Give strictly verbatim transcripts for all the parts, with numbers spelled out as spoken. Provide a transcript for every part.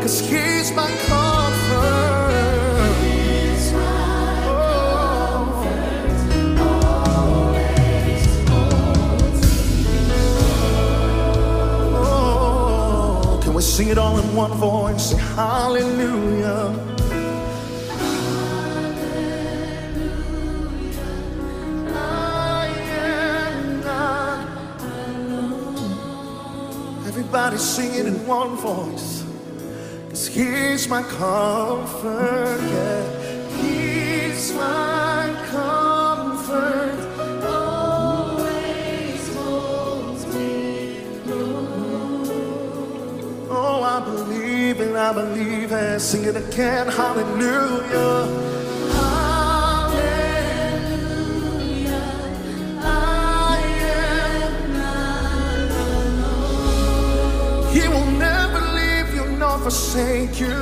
'cause He's my comfort. He's my comfort, always holds me. Oh, can we sing it all in one voice? Say hallelujah. Everybody sing it in one voice, 'cause He's my comfort, yeah. He's my comfort, always holds me close. Oh, I believe it, I believe it. Sing it again, hallelujah. He will never leave you nor forsake you.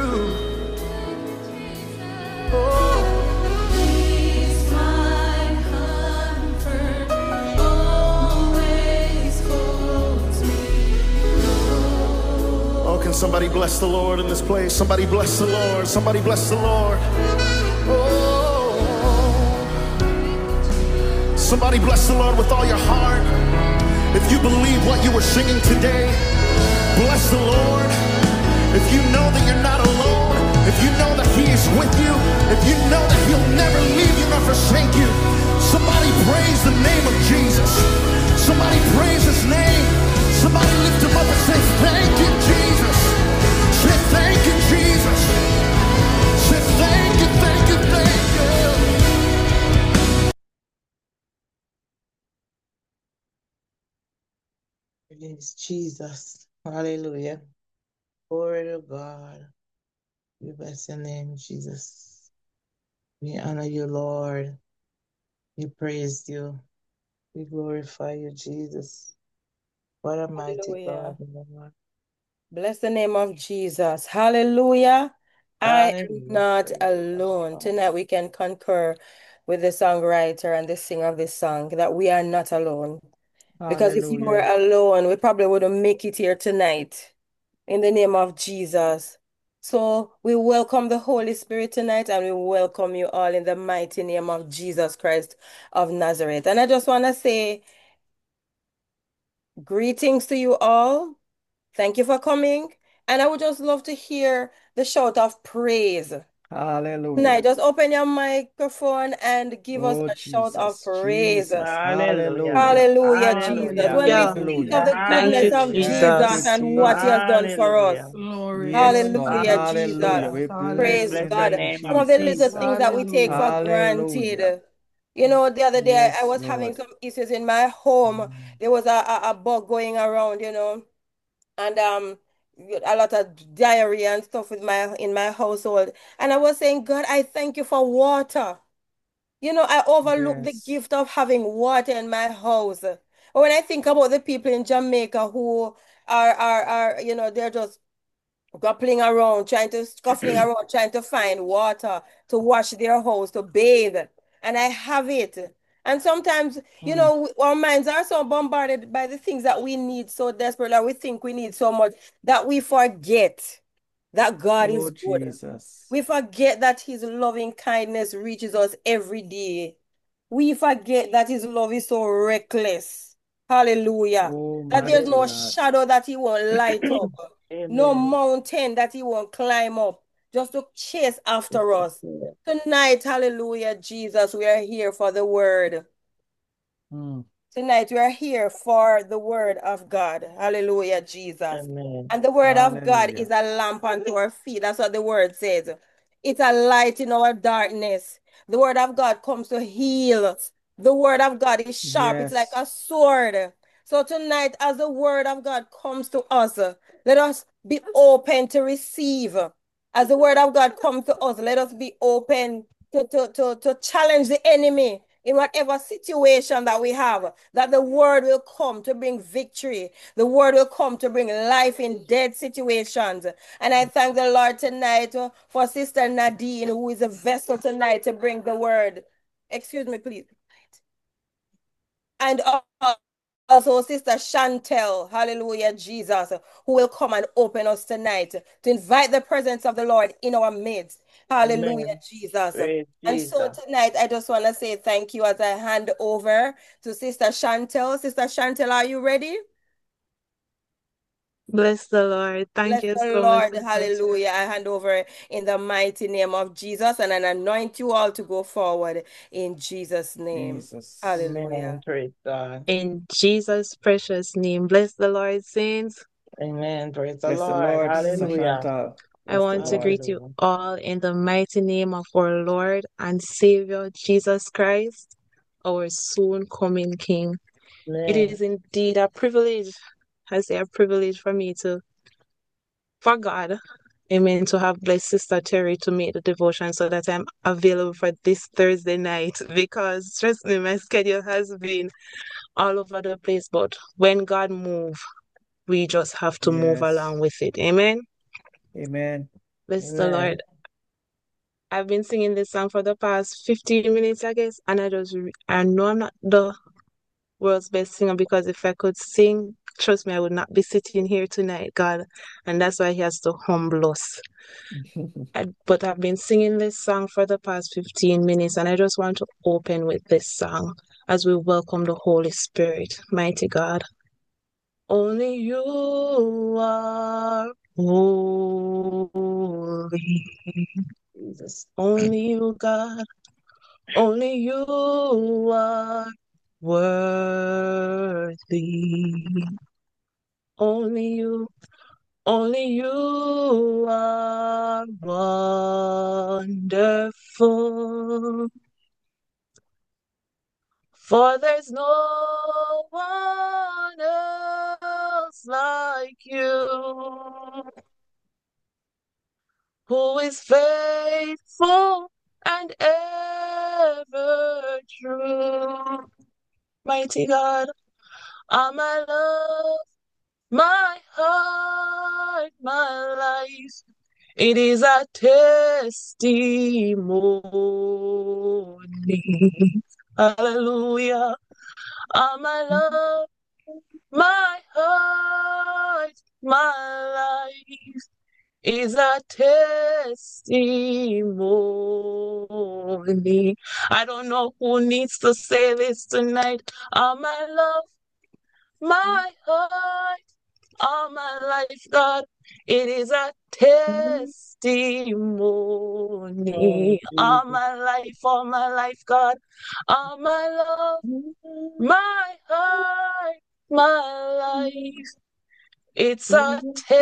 Oh. He's my comfort, always holds me close. Oh, can somebody bless the Lord in this place? Somebody bless the Lord. Somebody bless the Lord. Oh. Somebody bless the Lord with all your heart. If you believe what you were singing today, bless the Lord. If you know that you're not alone, if you know that He is with you, if you know that He'll never leave you nor forsake you, somebody praise the name of Jesus. Somebody praise His name. Somebody lift Him up and say, thank you, Jesus. Say, thank you, Jesus. Say, thank you, thank you, thank you. Praise Jesus. Hallelujah. Glory to God. We bless your name, Jesus. We honor you, Lord. We praise you. We glorify you, Jesus. What a mighty God. Hallelujah. Bless the name of Jesus. Hallelujah. I am Hallelujah. not Praise alone. God. Tonight we can concur with the songwriter and the singer of this song that we are not alone. Because if we were Hallelujah. alone, we probably wouldn't make it here tonight. In the name of Jesus. So we welcome the Holy Spirit tonight and we welcome you all in the mighty name of Jesus Christ of Nazareth. And I just want to say greetings to you all. Thank you for coming. And I would just love to hear the shout of praise. Hallelujah. Tonight, just open your microphone and give us Oh, a shout of Jesus, praise. Jesus, Hallelujah. hallelujah. Hallelujah, Jesus. Hallelujah. When we Hallelujah. think of Hallelujah. the Thank goodness you, of Thank Jesus you, Jesus. and what He has Jesus. done for us. Hallelujah. Glory, Yes, glory, God. Hallelujah, glory. Hallelujah. Jesus. We We Praise bless bless your the God. name, name Some of of the Jesus. little Jesus. things that we take Hallelujah. for Hallelujah. granted. You know, the other day I Yes, was having Lord. some issues in my home. There was a, a, a bug going around, you know, and um a lot of diarrhea and stuff with my in my household. And I was saying, God, I thank you for water. You know, I overlook the Yes. gift of having water in my house. But when I think about the people in Jamaica who are are are, you know, they're just grappling around, trying to scuffling around, trying to find water to wash their house, to bathe. And I have it. And sometimes, you Mm. know, our minds are so bombarded by the things that we need so desperately, that we think we need so much, that we forget that God Oh, is good. Jesus. We forget that His loving kindness reaches us every day. We forget that His love is so reckless. Hallelujah. Oh, That there's mighty no Hallelujah. God. shadow that He won't light up, no Amen. mountain that He won't climb up just to chase after us. Tonight, hallelujah, Jesus, we are here for the word. Mm. Tonight we are here for the word of God. Hallelujah, Jesus. Amen. And the word of God Hallelujah. is a lamp unto our feet. That's what the word says. It's a light in our darkness. The word of God comes to heal. The word of God is sharp. It's like Yes. a sword. So tonight, as the word of God comes to us, let us be open to receive. As the word of God comes to us, let us be open to, to, to, to challenge the enemy in whatever situation that we have, that the word will come to bring victory. The word will come to bring life in dead situations. And I thank the Lord tonight uh, for Sister Nadine, who is a vessel tonight to bring the word. Excuse me, please. And uh, also Sister Chantel, hallelujah, Jesus, who will come and open us tonight to invite the presence of the Lord in our midst. Hallelujah, Amen. Jesus. Praise And so Jesus. tonight, I just want to say thank you as I hand over to Sister Chantel. Sister Chantel, are you ready? Bless the Lord. Thank Bless you the so much, Lord. Sister. Hallelujah. I hand over in the mighty name of Jesus and I anoint you all to go forward in Jesus' name. Jesus. Hallelujah. Amen. Praise God. In Jesus' precious name. Bless the Lord, saints. Amen. Praise the Bless the Lord. Lord, Sister Hallelujah. Chantal. I Bless the want to Lord. greet you Hallelujah. all in the mighty name of our Lord and Savior, Jesus Christ, our soon coming King. It Amen. is indeed a privilege, I say a privilege for me to, for God, amen, to have blessed Sister Terry to make the devotion so that I'm available for this Thursday night because, trust me, my schedule has been all over the place. But when God moves, we just have to move Yes. along with it. Amen. Amen. Bless the Amen. Lord. I've been singing this song for the past fifteen minutes, I guess, and I just, re- I know I'm not the world's best singer because if I could sing, trust me, I would not be sitting here tonight, God. And that's why He has to humble us. I, but I've been singing this song for the past fifteen minutes, and I just want to open with this song as we welcome the Holy Spirit, mighty God. Only you are holy. Jesus. Only you, God. Only you are worthy. Only you, only you are wonderful. For there's no one else like you, who is faithful and ever true. Mighty God, all my love, my heart, my life, it is a testimony. Hallelujah. All my love, my heart, my life is a testimony. I don't know who needs to say this tonight. All my love, my heart, all my life, God, it is a testimony. Oh, All Jesus. my life, all my life, God, all my love, my heart, my life, it's a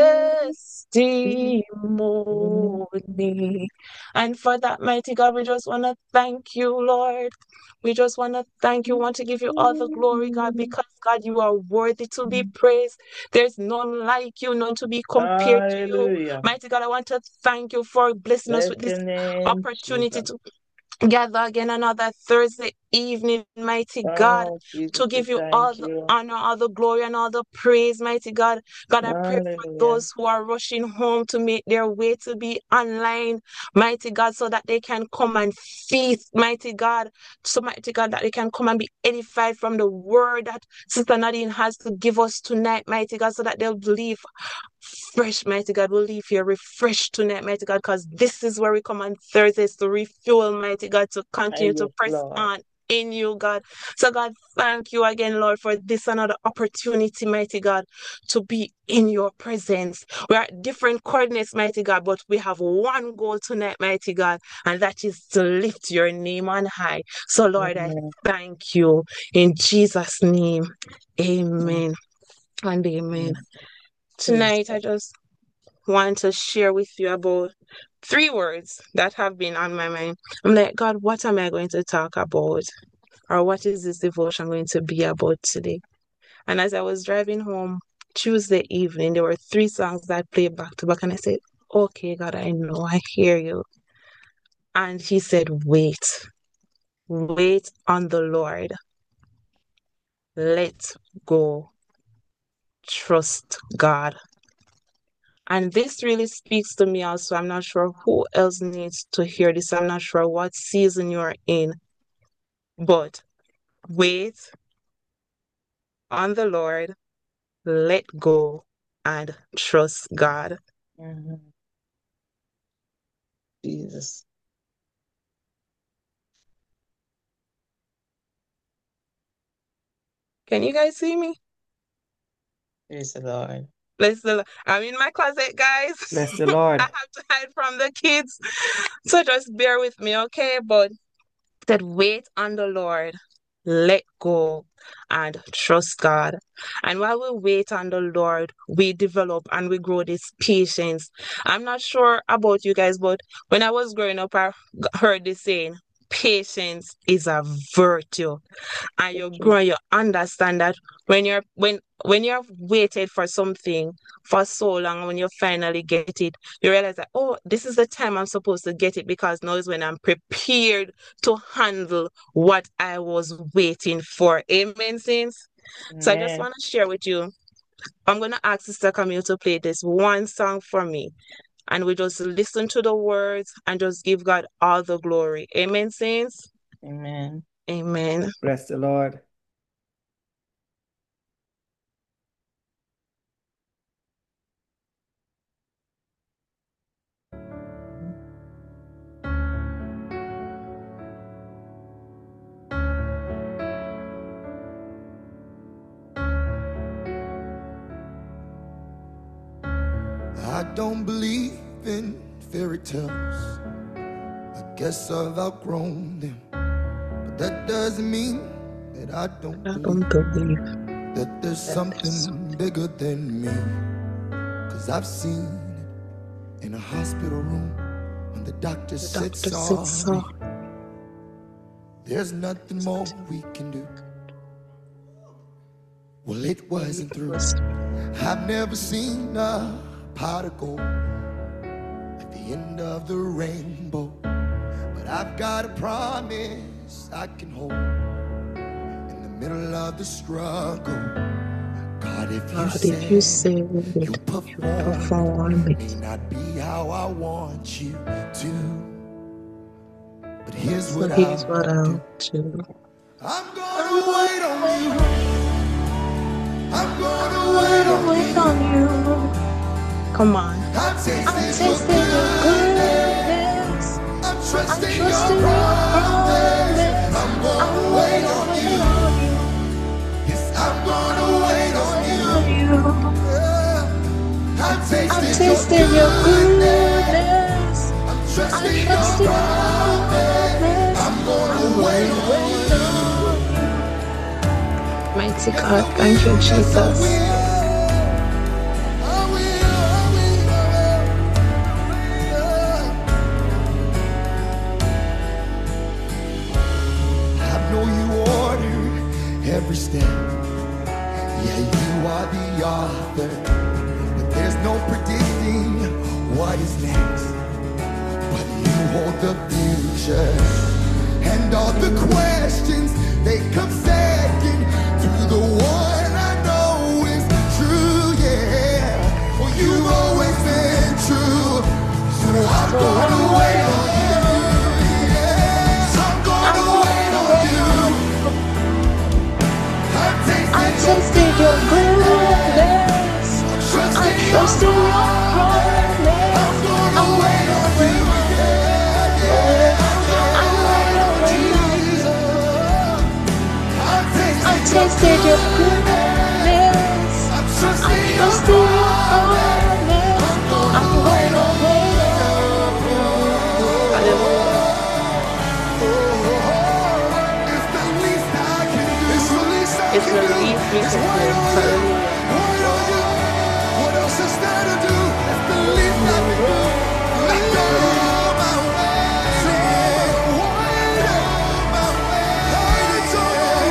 testimony. And for that, mighty God, we just want to thank you, Lord. We just want to thank you, want to give you all the glory, God, because, God, you are worthy to be praised. There's none like you, none to be compared to you. Hallelujah. Mighty God, I want to thank you for blessing us Bless with this your name, opportunity Jesus. to gather again another Thursday evening, mighty God, Oh, Jesus, to we give you thank all the you. honor, all the glory, and all the praise, mighty God. God, I pray for Hallelujah. those who are rushing home to make their way to be online, mighty God, so that they can come and feast, mighty God, so mighty God, that they can come and be edified from the word that Sister Nadine has to give us tonight, mighty God, so that they'll believe fresh, mighty God. We'll leave here refreshed tonight, mighty God, because this is where we come on Thursdays to refuel, mighty God, to Ah, continue to yes, press Lord. on in you, God. So, God, thank you again, Lord, for this another opportunity, mighty God, to be in your presence. We are at different coordinates, mighty God, but we have one goal tonight, mighty God, and that is to lift your name on high. So, Lord, I Amen. thank you in Jesus' name. Amen and amen. Praise Tonight, I God. just want to share with you about three words that have been on my mind. I'm like, God, what am I going to talk about? Or what is this devotion going to be about today? And as I was driving home Tuesday evening, there were three songs that played back to back. And I said, okay, God, I know, I hear you. And He said, wait, wait on the Lord. Let go. Trust God. And this really speaks to me also. I'm not sure who else needs to hear this. I'm not sure what season you're in. But wait on the Lord, let go, and trust God. Mhm. Jesus. Can you guys see me? Praise the Lord. Bless the Lord. I'm in my closet, guys. Bless the Lord. I have to hide from the kids. So just bear with me, okay? But that wait on the Lord, let go, and trust God. And while we wait on the Lord, we develop and we grow this patience. I'm not sure about you guys, but when I was growing up, I g- heard this saying, patience is a virtue. And you grow, you understand that when you're when when you have waited for something for so long, when you finally get it, you realize that, oh, this is the time I'm supposed to get it, because now is when I'm prepared to handle what I was waiting for. Amen, saints. So I just Amen. want to share with you. I'm gonna ask Sister Camille to play this one song for me. And we just listen to the words and just give God all the glory. Amen, saints. Amen. Amen. Bless the Lord. I don't believe in fairy tales. I guess I've outgrown them. But that doesn't mean that I don't I believe don't believe. that there's something bigger than me. Cause I've seen it in a hospital room when the doctor The said doctor said sorry. so. There's nothing more we can do. Well, it wasn't through. I've never seen a pot of gold at the end of the rainbow, but I've got a promise I can hold in the middle of the struggle. God, if you God, if you say said it, you you perform, perform it may it. not be how I want you to, but here's So what here's I'll what do. I'll do. I'm gonna wait on you. I'm gonna wait on Wait on you. you. Come on. I'm I'm tasting your tasting your goodness. goodness. I'm I'm trusting your trusting your promise. promise. I'm I'm gonna wait gonna on wait you. on you. Yes, I'm gonna wait on Wait you. on you. Yeah. I'm I'm tasting your tasting your goodness. goodness. I'm I'm trusting your trusting your promise. promise. I'm I'm gonna wait gonna on wait you. on you. Mighty Yes, God, I thank you, will. Yes, I Jesus. will. I will. I will. Yeah. I know you ordered every step. Yeah, you are the author, but there's no predicting what is next. But you hold the future, and all the questions, they come second to the one I know is true. Yeah, well, you've always been true, so I'm So gonna I'm wait gonna on wait you. on you. Yes, I'm I'm gonna wait gonna on wait you. on you. I've I tasted your tasted your goodness. goodness. I'm I trusting your trust in your promise. I'm promise. gonna I'm wait gonna on you. wait on you. Yeah, Yeah, yeah, I'm yeah. gonna wait on you. Jesus, I've I tasted your tasted your goodness. goodness. I'm I trusting your trust in your promise. promise. I'm gonna I'm wait gonna on wait you. on you. Hallelujah. It's the least I can do. It's the least I It's can the do. least we It's can wait do. on you. Hallelujah. Wait on you. What else is there to do? It's the least I can do. Let go my way. Wait on my way. Wait until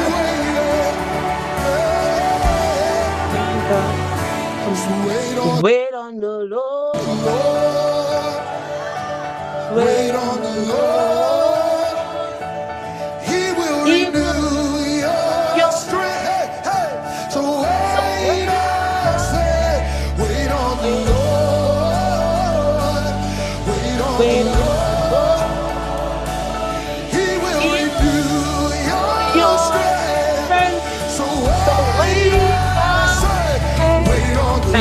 My God. Come So on. wait on Wait on the the Lord. Lord. Wait Wait on on the the Lord. Lord. He will He will renew renew your your strength. Hey, strength. hey. So So wait, wait I say, wait on the Wait on the Lord. Lord. Wait on the Wait on the Lord. Lord. He will He will renew renew your your strength. strength. So So wait, wait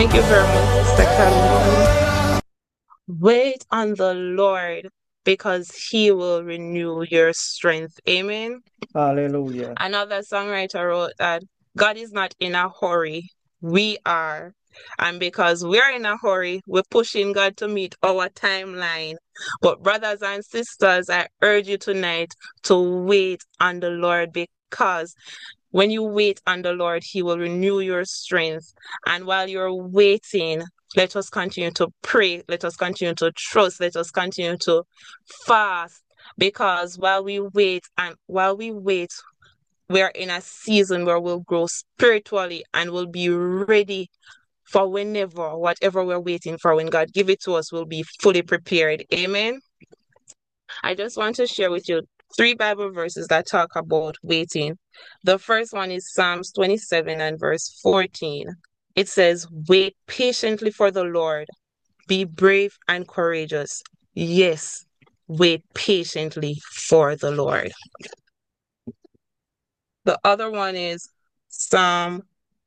Thank you very much, Sister Camille. Wait on the Lord because He will renew your strength. Amen. Hallelujah. Another songwriter wrote that God is not in a hurry. We are. And because we're in a hurry, we're pushing God to meet our timeline. But brothers and sisters, I urge you tonight to wait on the Lord, because when you wait on the Lord, He will renew your strength. And while you're waiting, let us continue to pray. Let us continue to trust. Let us continue to fast. Because while we wait and while we wait, we're in a season where we'll grow spiritually and we'll be ready for whenever, whatever we're waiting for, when God give it to us, we'll be fully prepared. Amen. I just want to share with you three Bible verses that talk about waiting. The first one is Psalms twenty-seven and verse fourteen. It says, wait patiently for the Lord. Be brave and courageous. Yes, wait patiently for the Lord. The other one is Psalm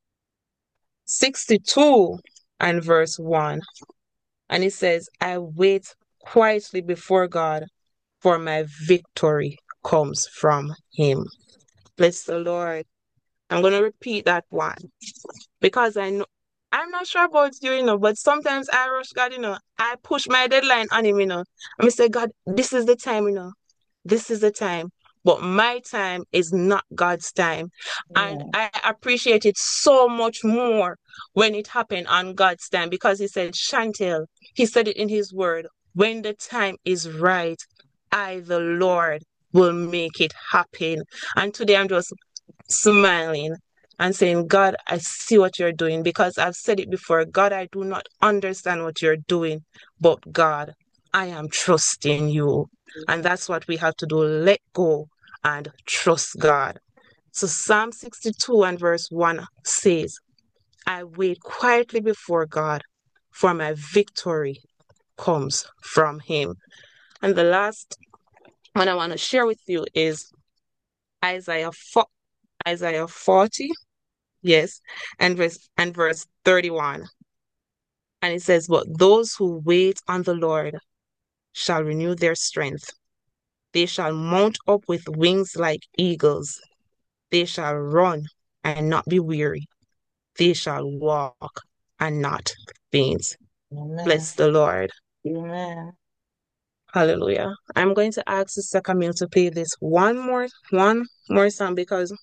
sixty-two and verse one. And it says, I wait quietly before God, for my victory comes from Him. Bless the Lord. I'm going to repeat that one because I know, I'm not sure about you, you know, but sometimes I rush God, you know, I push my deadline on Him, you know. And I say, God, this is the time, you know, this is the time. But my time is not God's time. And I appreciate it so much more when it happened on God's time, because He said, Chantel, He said it in His word, when the time is right, I, the Lord, will make it happen. And today I'm just smiling and saying, God, I see what you're doing, because I've said it before. God, I do not understand what you're doing, but God, I am trusting you. And that's what we have to do. Let go and trust God. So Psalm sixty-two and verse one says, I wait quietly before God, for my victory comes from Him. And the last one I want to share with you is Isaiah four, Isaiah forty, yes, and verse and verse thirty-one. And it says, but those who wait on the Lord shall renew their strength. They shall mount up with wings like eagles. They shall run and not be weary. They shall walk and not faint. Amen. Bless the Lord. Amen. Hallelujah. I'm going to ask Sister Camille to play this one more, one more song, because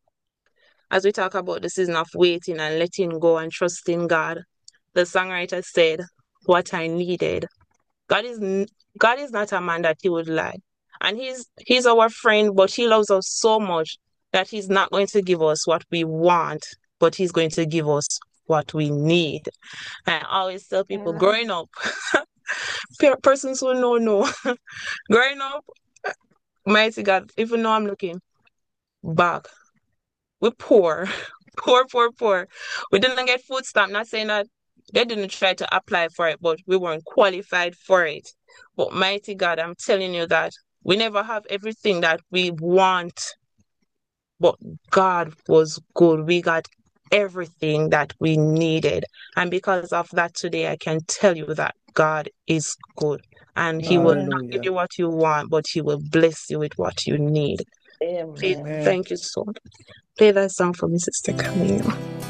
as we talk about the season of waiting and letting go and trusting God, the songwriter said, what I needed. God is God is not a man that He would lie. And he's he's our friend, but He loves us so much that He's not going to give us what we want, but He's going to give us what we need. And I always tell people, growing up, persons who know, know, growing up, mighty God, even though I'm looking back, we poor, poor, poor, poor. We didn't get food stamp. Not saying that they didn't try to apply for it, but we weren't qualified for it. But mighty God, I'm telling you that we never have everything that we want. But God was good. We got everything that we needed. And because of that today, I can tell you that God is good. And He will not give you what you want, but He will bless you with what you need. Amen. Thank you so much. Play that song for me, Sister Camille.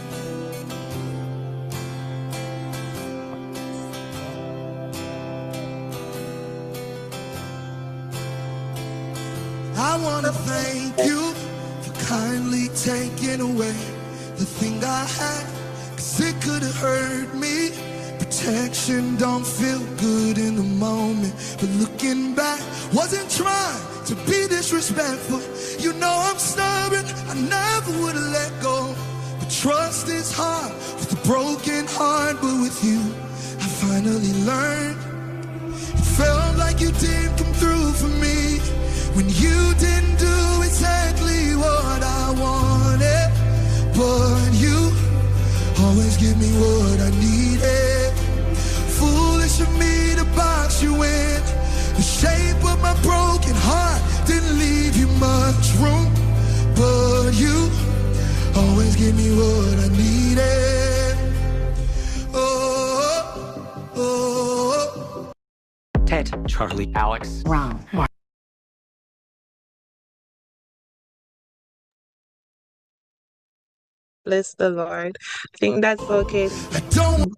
I want to thank you for kindly taking away the thing I had, 'cause it could have hurt me. Protection don't feel good in the moment, but looking back, wasn't trying to be disrespectful. You know I'm stubborn, I never would have let go. But trust is hard with a broken heart, but with you, I finally learned. It felt like you didn't come through for me when you didn't do exactly what I wanted. But you always give me what I needed. Foolish of me to box you in. The shape of my broken heart didn't leave you much room. But you always give me what I needed. Oh, Ted, Charlie, Alex, Ron. Bless the Lord. I think that's okay. I don't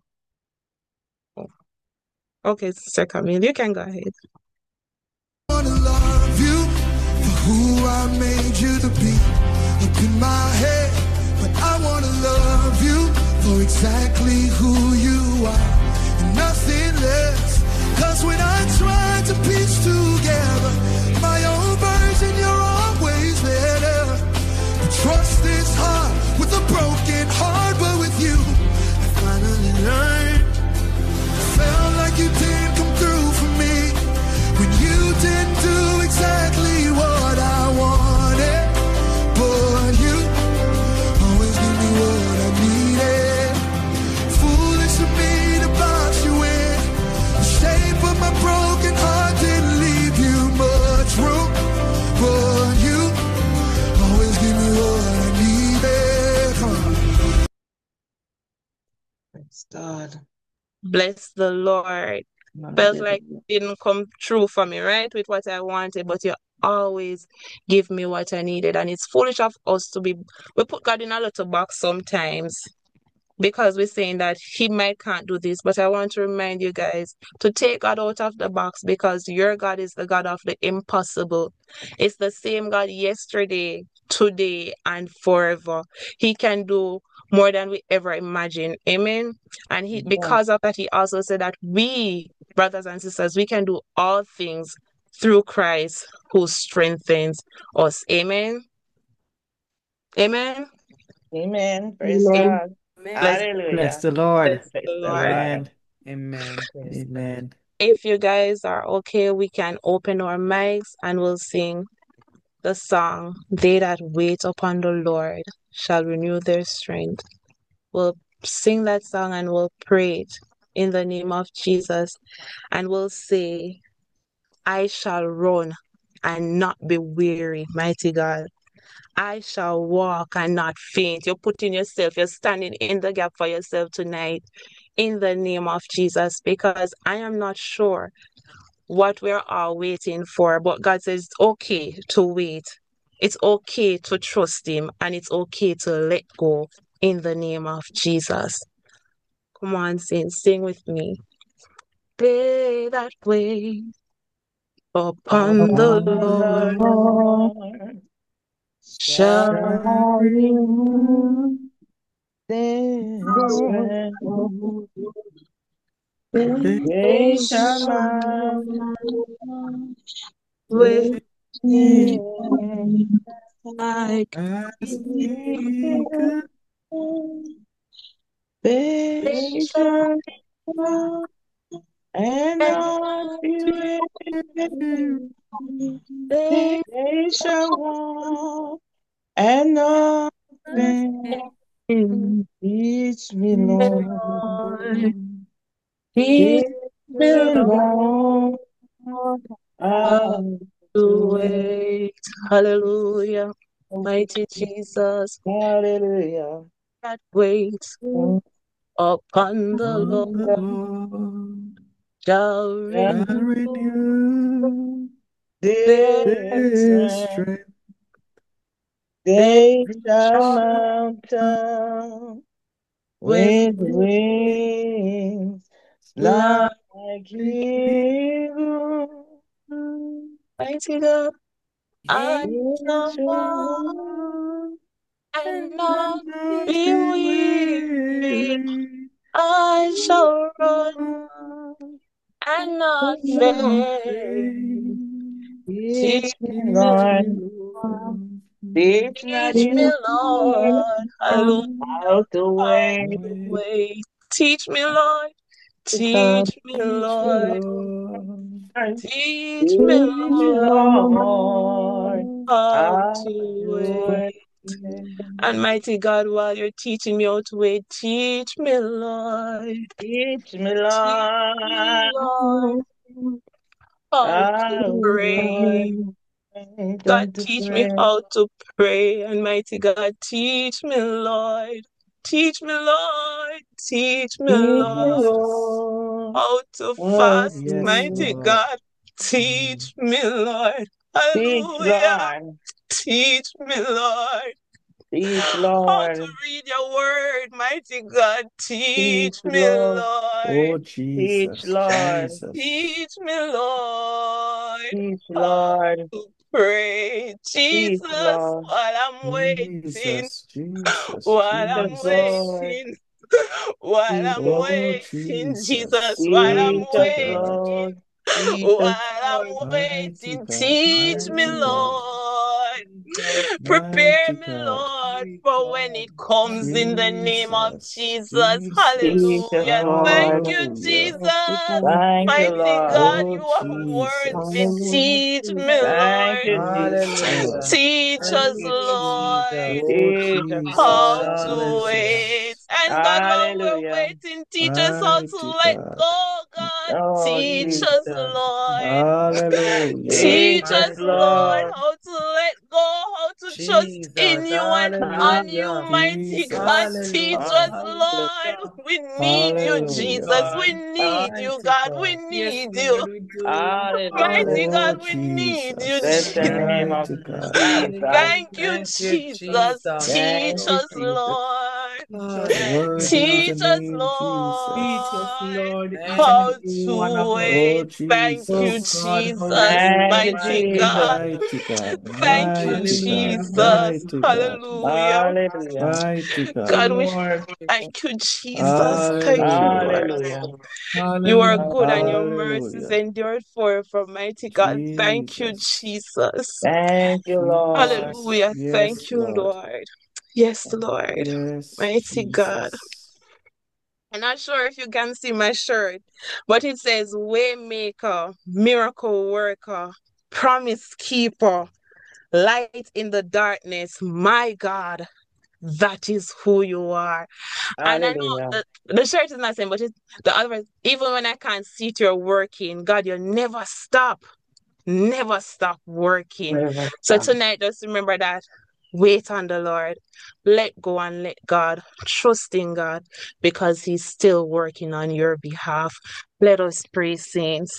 Okay, Sister Camille, you can go ahead. wanna love you for who I made you to be. Look in my head, but I wanna love you for exactly who you are and nothing less. Cause when I try to piece together my own version, you're always better. But trust is hard with a broken heart, but with you I finally learned. Felt like you didn't come through for me when you didn't do exactly what I wanted, but you always give me what I needed. Foolish of me to box you in. The shape of my broken heart didn't leave you much room, but you always give me what I needed. Come on. Praise God. Bless the Lord. Felt like it didn't come true for me, right? With what I wanted, but you always give me what I needed. And it's foolish of us to be, we put God in a little box sometimes because we're saying that He might can't do this. But I want to remind you guys to take God out of the box because your God is the God of the impossible. It's the same God yesterday, today, and forever. He can do more than we ever imagined. Amen. And he, because of that, He also said that we, brothers and sisters, we can do all things through Christ who strengthens us. Amen. Amen. Amen. Praise Amen. God. Bless, Hallelujah. Bless the Lord. bless the Praise the Lord. Lord. Amen. Amen. Praise God. Amen. If you guys are okay, we can open our mics and we'll sing the song, They That Wait Upon the Lord Shall Renew Their Strength. We'll sing that song and we'll pray it in the name of Jesus. And we'll say, I shall run and not be weary, mighty God. I shall walk and not faint. You're putting yourself, you're standing in the gap for yourself tonight in the name of Jesus, because I am not sure what we're all waiting for, but God says it's okay to wait. It's okay to trust Him, and it's okay to let go in the name of Jesus. Come on, sing, sing with me. They that wait upon the Lord Lord shall shall renew their strength. They shall mount with wings like As eagle, they shall run and not be weary. they They shall walk and not faint. Teach me, Lord. Teach Teach me, me, Lord, Lord, how how to to wait. Hallelujah. Mighty Jesus, hallelujah. that wait upon the on Lord the Lord shall And shall renew renew their their strength, strength. they they shall shall mount up with with wings like like eagles. mighty God. I They shall walk shall and And not not be be weary. weary. I shall run Not and not faint. faint. Teach teach me, me, Teach me, Lord. Lord. Lord, Teach not Teach me, you Lord. Hallelujah. how to How wait. to wait. wait. Teach me, Lord. Because Teach me, Teach me, Lord. Lord. Teach me, teach Teach me, me, Lord, Lord, Lord. how how to to wait. wait. And mighty God, while you're teaching me how to wait, teach me, Lord. Teach me, Teach me, Lord, Lord, how to how to pray. wait God, and to teach me pray. how to pray. And mighty God, teach me, Lord. Teach me, Lord. Teach me, Teach me, Lord. Lord. how to Oh, fast, Yes, mighty Jesus. Lord. God. Teach me, Lord. Teach, Hallelujah. Lord. Teach me, Lord. Teach, How to Lord. read your word, mighty God. Teach, Teach me, Lord. Oh, Lord. Teach, Jesus, Lord. Jesus. Teach me, Lord. Teach, How Lord. to pray, Teach, Jesus, Lord. while I'm waiting, Jesus, Jesus, while I'm Jesus, Jesus. Lord. waiting, while I'm Jesus. Oh, waiting, Jesus. Jesus, while I'm Mighty Jesus, God. waiting, Lord. Jesus, while Lord. I'm Mighty waiting, God. teach me, Mighty God. Lord. Jesus, Prepare Mighty me, God. Lord, for when Jesus, it comes in the name of Jesus, Jesus. Jesus. Jesus, Hallelujah. Thank Lord. you, Hallelujah. Jesus. Thank you, Mighty Lord. God, Oh, you have words me. Jesus. Hallelujah, Teach me, Jesus. Thank Lord. you, Yes, Jesus. Hallelujah. Lord. Teach Thank us, you, Hallelujah. Jesus. Lord, Oh, Teach us, Lord. how Jesus, to Hallelujah. wait. Jesus. And God, while we're Hallelujah. waiting, teach us how to Mighty let God. go, God. Oh, Teach us, Jesus. Lord. Hallelujah. Teach Teach us, us, Mighty Lord, God. Lord. how to let go, how to trust in Jesus. you and on you, Hallelujah. mighty God. Jesus. Teach Hallelujah. us, Hallelujah. Lord. We need you, Yes, Hallelujah. Jesus. We God. need you, Mighty God. We God. need you. Hallelujah. Mighty Oh, God, we need you, Bless Jesus. the Jesus. name of Mighty Hallelujah. God. Jesus. Thank you, Thank you, Jesus. Jesus. Thank Teach you, us, Jesus. Lord. Worthy is the Teach us, name, Jesus. Lord, Thank how you, one of to us. Oh, wait. Thank Oh you, Jesus. God, how to Jesus, Thank wait, you, mighty mighty Jesus. God. God. Mighty God. Thank you, Mighty God. Hallelujah, Jesus. mighty Mighty God. God. Hallelujah. Hallelujah. Mighty You, God. God, we Lord. thank you, Jesus. Thank you, Hallelujah. Lord. Hallelujah. You are Hallelujah. good and your mercies Hallelujah. endured forever, mighty God. Thank you, Jesus. Jesus. Thank you, Lord. Jesus. Hallelujah. Yes, Thank you, Lord. Lord. Yes, Lord. Yes, Mighty God. Jesus. I'm not sure if you can see my shirt, but it says Waymaker, Miracle Worker, Promise Keeper, Light in the Darkness. My God, that is who you are. And I know Hallelujah. the, the shirt is not saying, but it's the other, even when I can't see it, you're working. God, you never stop, never stop working. Never So stop. tonight, just remember that. Wait on the Lord. Let go and let God. Trust in God because He's still working on your behalf. Let us pray, saints.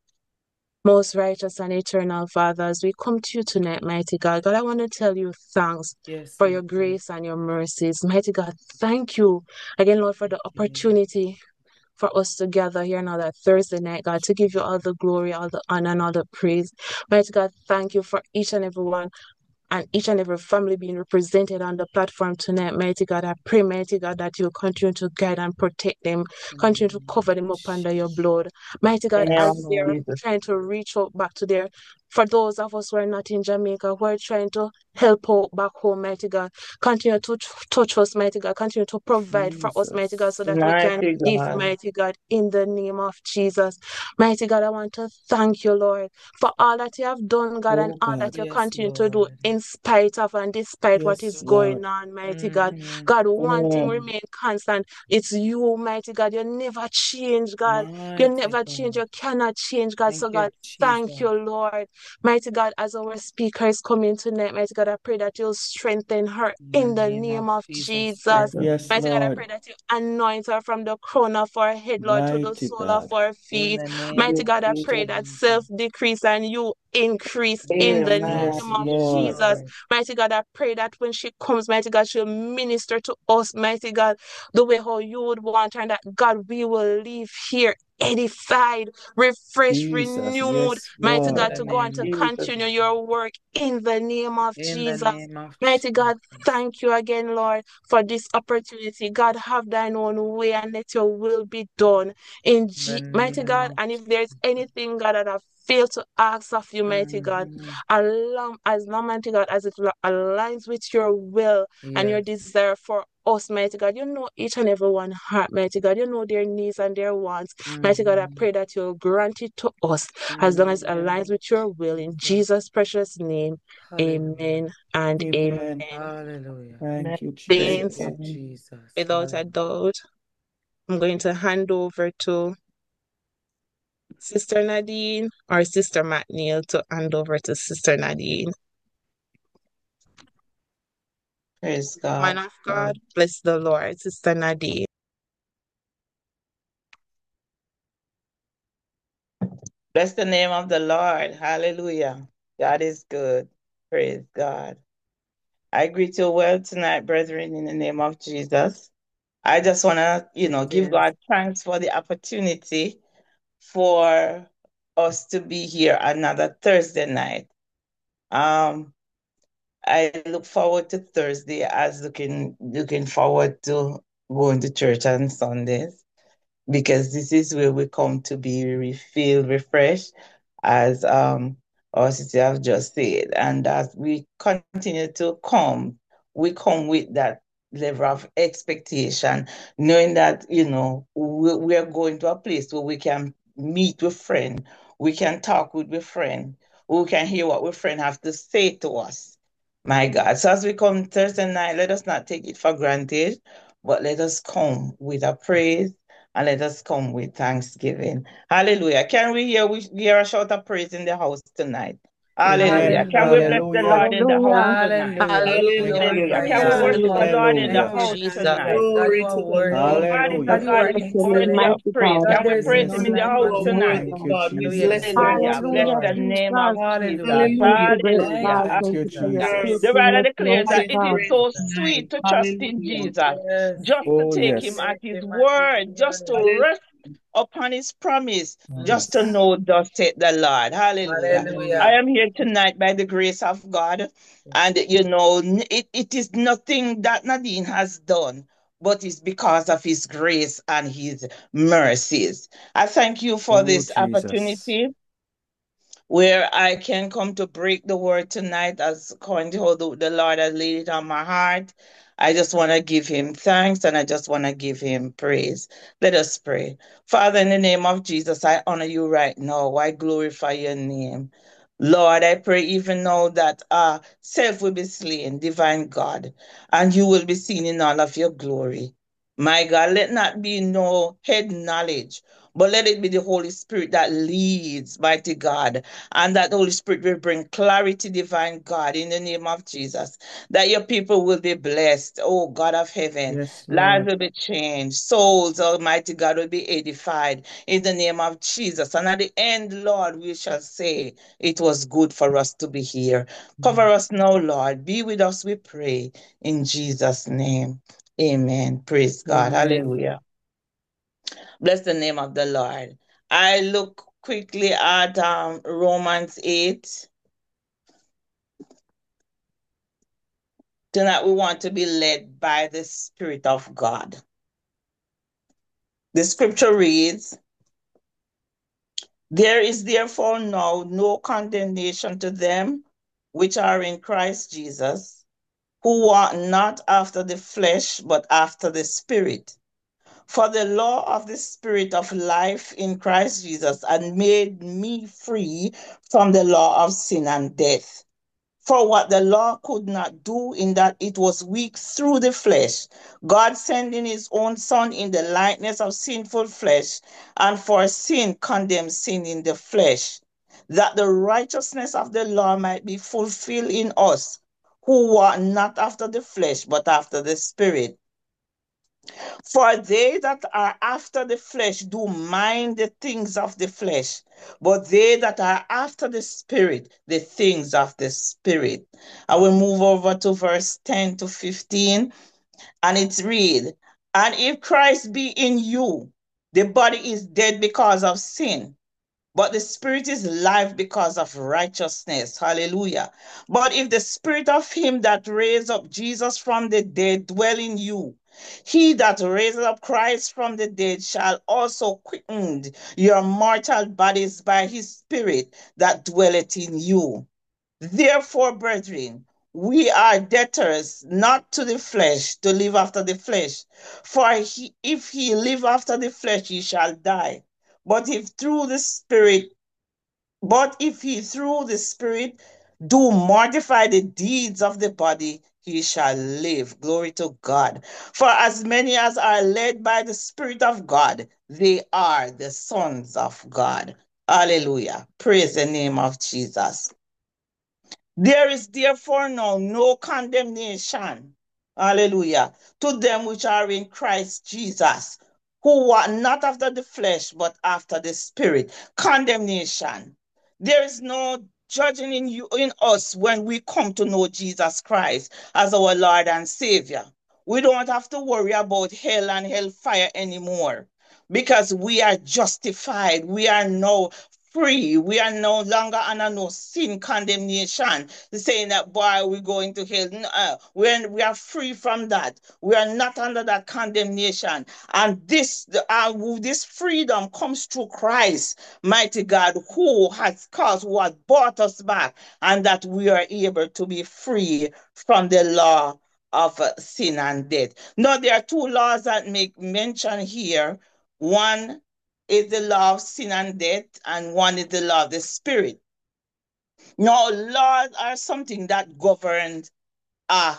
Most righteous and eternal Father, as we come to you tonight, mighty God, God, I want to tell you thanks Yes, for your Lord. grace and your mercies. Mighty God, thank you again, Lord, for the opportunity for us to gather here now that Thursday night, God, to give you all the glory, all the honor, and all the praise. Mighty God, thank you for each and every one and each and every family being represented on the platform tonight. Mighty God, I pray, mighty God, that you continue to guide and protect them, continue to cover them up under your blood. Mighty God, Name as of they're Jesus. trying to reach out back to their, for those of us who are not in Jamaica, who are trying to help out back home, mighty God, continue to t- touch us, mighty God, continue to provide for us, mighty God, so Jesus. that we can Mighty live, God. mighty God, in the name of Jesus. Mighty God, I want to thank you, Lord, for all that you have done, God, and Oh, all that God. you Yes, continue to do Lord. in spite of and despite what Yes, is going Lord. on, mighty God. Mm-hmm. God, one thing Mm. remain constant. It's you, mighty God. You never change, God. You Mighty never change. God. You cannot change, God. Thank So, you, God, Jesus. thank you, Lord. Mighty God, as our speaker is coming tonight, mighty God, I pray that you'll strengthen her In the in the name of name of Jesus Jesus. Christ. Jesus. Yes, Mighty God, I Lord. pray that you anoint her from the crown of her head, Lord, to the Mighty sole of God. her In feet. the name Mighty Yes, God, I of pray Jesus. that Jesus. self decrease and you increase in the Amen. name Yes, of Yes, Lord. Jesus. Lord. Mighty God, I pray that when she comes, mighty God, she'll minister to us, mighty God, the way how you would want her, and that God, we will leave here edified, refreshed, Jesus. renewed, Yes, mighty In Lord. God, the to go on name to of Jesus. continue Jesus. your work in the name of In the Jesus. name of Mighty God, Jesus. thank you again, Lord, for this opportunity. God, have thine own way and let your will be done. In In the G- mighty name God, of and if there's anything, God, that I fail to ask of you, mighty God, mm-hmm. along as long, mighty God, as it li- aligns with your will and your Yes. desire for us, mighty God. You know each and every one heart, mighty God. You know their needs and their wants. Mighty God, I Mm-hmm. pray that you'll grant it to us In as long the as it name aligns of with your will. In Jesus. Jesus' precious name, Hallelujah. amen and amen. Amen. Hallelujah. Amen. Thank you, Thank Saints, Jesus. you, Amen. Jesus. without a Hallelujah. doubt, I'm going to hand over to Sister Nadine or Sister McNeil to hand over to Sister Nadine. Praise God. Man of God, bless the Lord, Sister Nadine. Bless the name of the Lord. Hallelujah. God is good. Praise God. I greet you well tonight, brethren, in the name of Jesus. I just want to, you know, give Yes. God thanks for the opportunity for us to be here another Thursday night. Um, I look forward to Thursday as looking looking forward to going to church on Sundays, because this is where we come to be re- feel refreshed, as um our sister have just said. And as we continue to come, we come with that level of expectation, knowing that, you know, we, we are going to a place where we can meet with friend, we can talk with a friend, we can hear what we friend have to say to us. My God. So as we come Thursday night, let us not take it for granted, but let us come with a praise, and let us come with thanksgiving. Hallelujah. Can we hear, we hear a shout of praise in the house tonight? Hallelujah. Amen. Can we bless Hallelujah. the Hallelujah. Lord in the house Hallelujah. tonight? Hallelujah. We Thank you, Hallelujah. glorify you. Can we Hallelujah. worship the Jesus. Hallelujah. Lord in the Hallelujah. Thank you, house Jesus. tonight? Hallelujah. God, you are Oh, worthy. God is Hallelujah. a God, you God are who Bless is your name, excellent. worthy of mighty praise. God. God, Can we there's praise him none in the like house unto Hallelujah. tonight? you. Thank you, God, we bless Jesus. your Thank Hallelujah. you, name, Bless Hallelujah, the Lord. Lord. name of Jesus. Jesus. Hallelujah. Thank you, great Thank Hallelujah. God. you, Thank Thank you, you for your Jesus. The Jesus. writer faithfulness, declares that mighty it is God. Praise so tonight. sweet to trust in Hallelujah. Jesus, Yes. just to Oh, take him yes. at Praise his him and his word, just to word. rest upon his promise, just to Yes. know thus saith the Lord. Hallelujah. I Hallelujah. am here tonight by the grace of God. And you know, n- it, it is nothing that Nadine has done, but it's because of his grace and his mercies. I thank you for Oh, this Jesus. opportunity where I can come to break the word tonight, as according to how the, the Lord has laid it on my heart. I just want to give him thanks, and I just want to give him praise. Let us pray. Father, in the name of Jesus, I honor you right now. I glorify your name. Lord, I pray even now that uh, self will be slain, divine God, and you will be seen in all of your glory. My God, let not be no head knowledge, but let it be the Holy Spirit that leads, mighty God, and that the Holy Spirit will bring clarity, divine God, in the name of Jesus, that your people will be blessed, oh God of heaven. Yes, Lives Lord. will be changed, souls, Almighty God, will be edified in the name of Jesus. And at the end, Lord, we shall say, it was good for us to be here. Cover us now, Lord. Be with us, we pray, in Jesus' name. Amen. Praise God. Amen. Hallelujah. Bless the name of the Lord. I look quickly at um, Romans eight. Tonight we want to be led by the Spirit of God. The scripture reads, there is therefore now no condemnation to them which are in Christ Jesus, who walk not after the flesh, but after the Spirit. For the law of the Spirit of life in Christ Jesus had made me free from the law of sin and death. For what the law could not do, in that it was weak through the flesh, God sending his own Son in the likeness of sinful flesh, and for sin condemned sin in the flesh, that the righteousness of the law might be fulfilled in us, who walk not after the flesh, but after the Spirit. For they that are after the flesh do mind the things of the flesh, but they that are after the Spirit, the things of the Spirit. I will move over to verse ten to fifteen, and it reads, and if Christ be in you, the body is dead because of sin, but the Spirit is life because of righteousness. Hallelujah. But if the Spirit of him that raised up Jesus from the dead dwell in you, he that raised up Christ from the dead shall also quicken your mortal bodies by his Spirit that dwelleth in you. Therefore, brethren, we are debtors not to the flesh to live after the flesh. For he, if he live after the flesh, he shall die. But if through the Spirit, but if he through the Spirit do mortify the deeds of the body, he shall live. Glory to God. For as many as are led by the Spirit of God, they are the sons of God. Hallelujah. Praise the name of Jesus. There is therefore now no condemnation, hallelujah, to them which are in Christ Jesus, who walk not after the flesh, but after the spirit. Condemnation. There is no judging in you in us when we come to know Jesus Christ as our Lord and Savior. We don't have to worry about hell and hellfire anymore because we are justified. We are now free. We are no longer under no sin condemnation. Saying that, boy, we're going to hell. Uh, when we are free from that, we are not under that condemnation. And this, uh, this freedom comes through Christ, mighty God, who has caused, who has brought us back, and that we are able to be free from the law of uh, sin and death. Now, there are two laws that make mention here. One is the law of sin and death, and one is the law of the spirit. Now, laws are something that governs a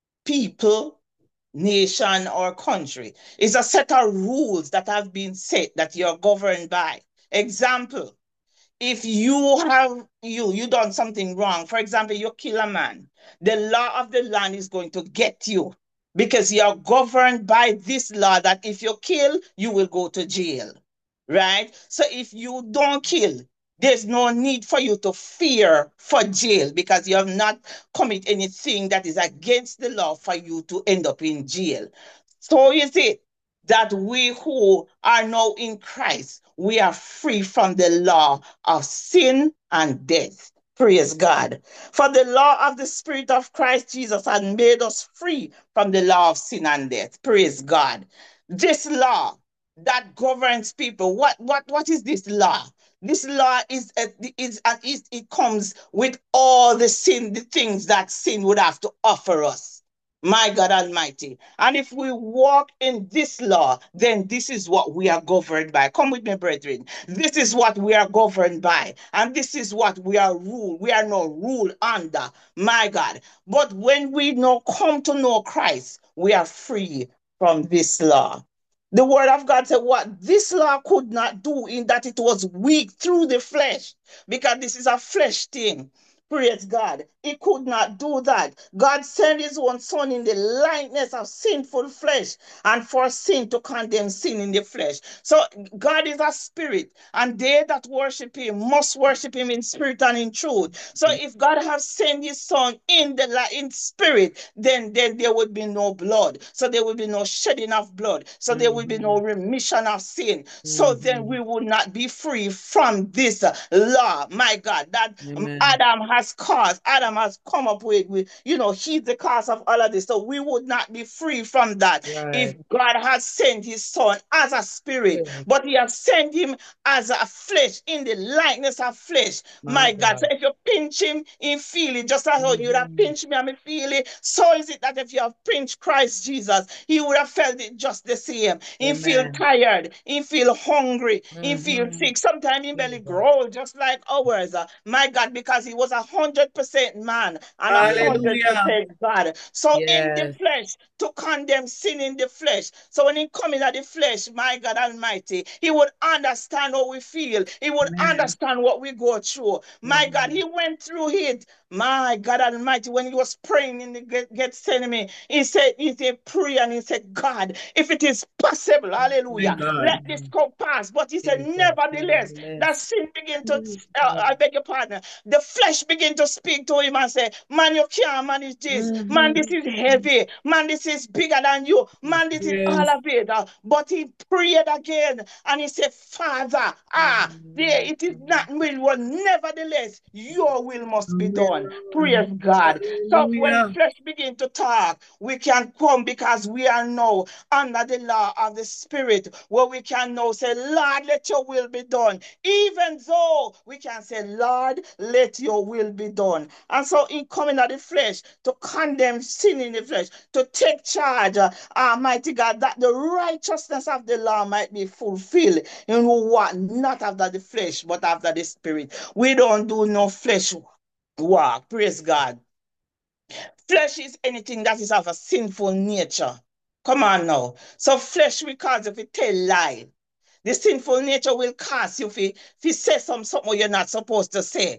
people, nation, or country. It's a set of rules that have been set that you're governed by. Example, if you have you you done something wrong, for example, you kill a man, the law of the land is going to get you because you're governed by this law that if you kill, you will go to jail. Right? So if you don't kill, there's no need for you to fear for jail because you have not committed anything that is against the law for you to end up in jail. So is it that we who are now in Christ, we are free from the law of sin and death. Praise God. For the law of the Spirit of Christ Jesus had made us free from the law of sin and death. Praise God. This law that governs people. What what what is this law? This law is uh, is, uh, is it comes with all the sin, the things that sin would have to offer us. My God Almighty. And if we walk in this law, then this is what we are governed by. Come with me, brethren. This is what we are governed by. And this is what we are ruled. We are not ruled under. My God. But when we now come to know Christ, we are free from this law. The word of God said what this law could not do, in that it was weak through the flesh, because this is a flesh thing. Praise God. He could not do that. God sent his own son in the likeness of sinful flesh, and for sin to condemn sin in the flesh. So God is a spirit, and they that worship him must worship him in spirit and in truth. So if God has sent his son in the in spirit, then, then there would be no blood. So there will be no shedding of blood. So there will be no remission of sin. So Mm-hmm. then we will not be free from this uh, law, my God, that um, Adam has caused. Adam has come up with, with, you know, he's the cause of all of this. So we would not be free from that Right. if God has sent his son as a spirit, Yeah. but he has sent him as a flesh, in the likeness of flesh. My My God. God. So if you pinch him, he feel it. Just as how you would have Mhm. pinched me and me feel it, so is it that if you have pinched Christ Jesus, he would have felt it just the same. He feel Amen. tired. He feel hungry. He feel Mhm. sick. Sometimes his belly Jesus. grow just like ours. uh, My God, because he was a hundred percent man and a hundred Hallelujah. percent God. So in the Yes. flesh, to condemn sin in the flesh. So when he come in at the flesh, my God Almighty, he would understand how we feel. He would Amen. understand what we go through. My God, Mhm. he went through it. My God Almighty, when he was praying in the Ge- Gethsemane, he said, he said, pray, and he said, God, if it is possible, My hallelujah, God. let this cup pass. But he said, Jesus. nevertheless, that Nevertheless. sin began to, Mhm. uh, I beg your pardon, the flesh began to speak to him and say, man, you can't manage this. Man, this is Mhm. heavy. Man, this is bigger than you. Man, this is all Yes. of it. Uh, But he prayed again and he said, Father, ah, there it is not will, well, nevertheless, your will must be done. Praise Amen. God. So when Hallelujah. flesh begin to talk, we can come because we are now under the law of the Spirit, where we can now say, Lord, let your will be done. Even though we can say, Lord, let your will be done. And so in coming of the flesh, to condemn sin in the flesh, to take charge, uh, Almighty God, that the righteousness of the law might be fulfilled in what? Not after the flesh, but after the Spirit. We don't do no flesh walk. Praise God. Flesh is anything that is of a sinful nature. Come on now. So flesh will cause if you tell lie. The sinful nature will cause you if you, if you say some, something you're not supposed to say.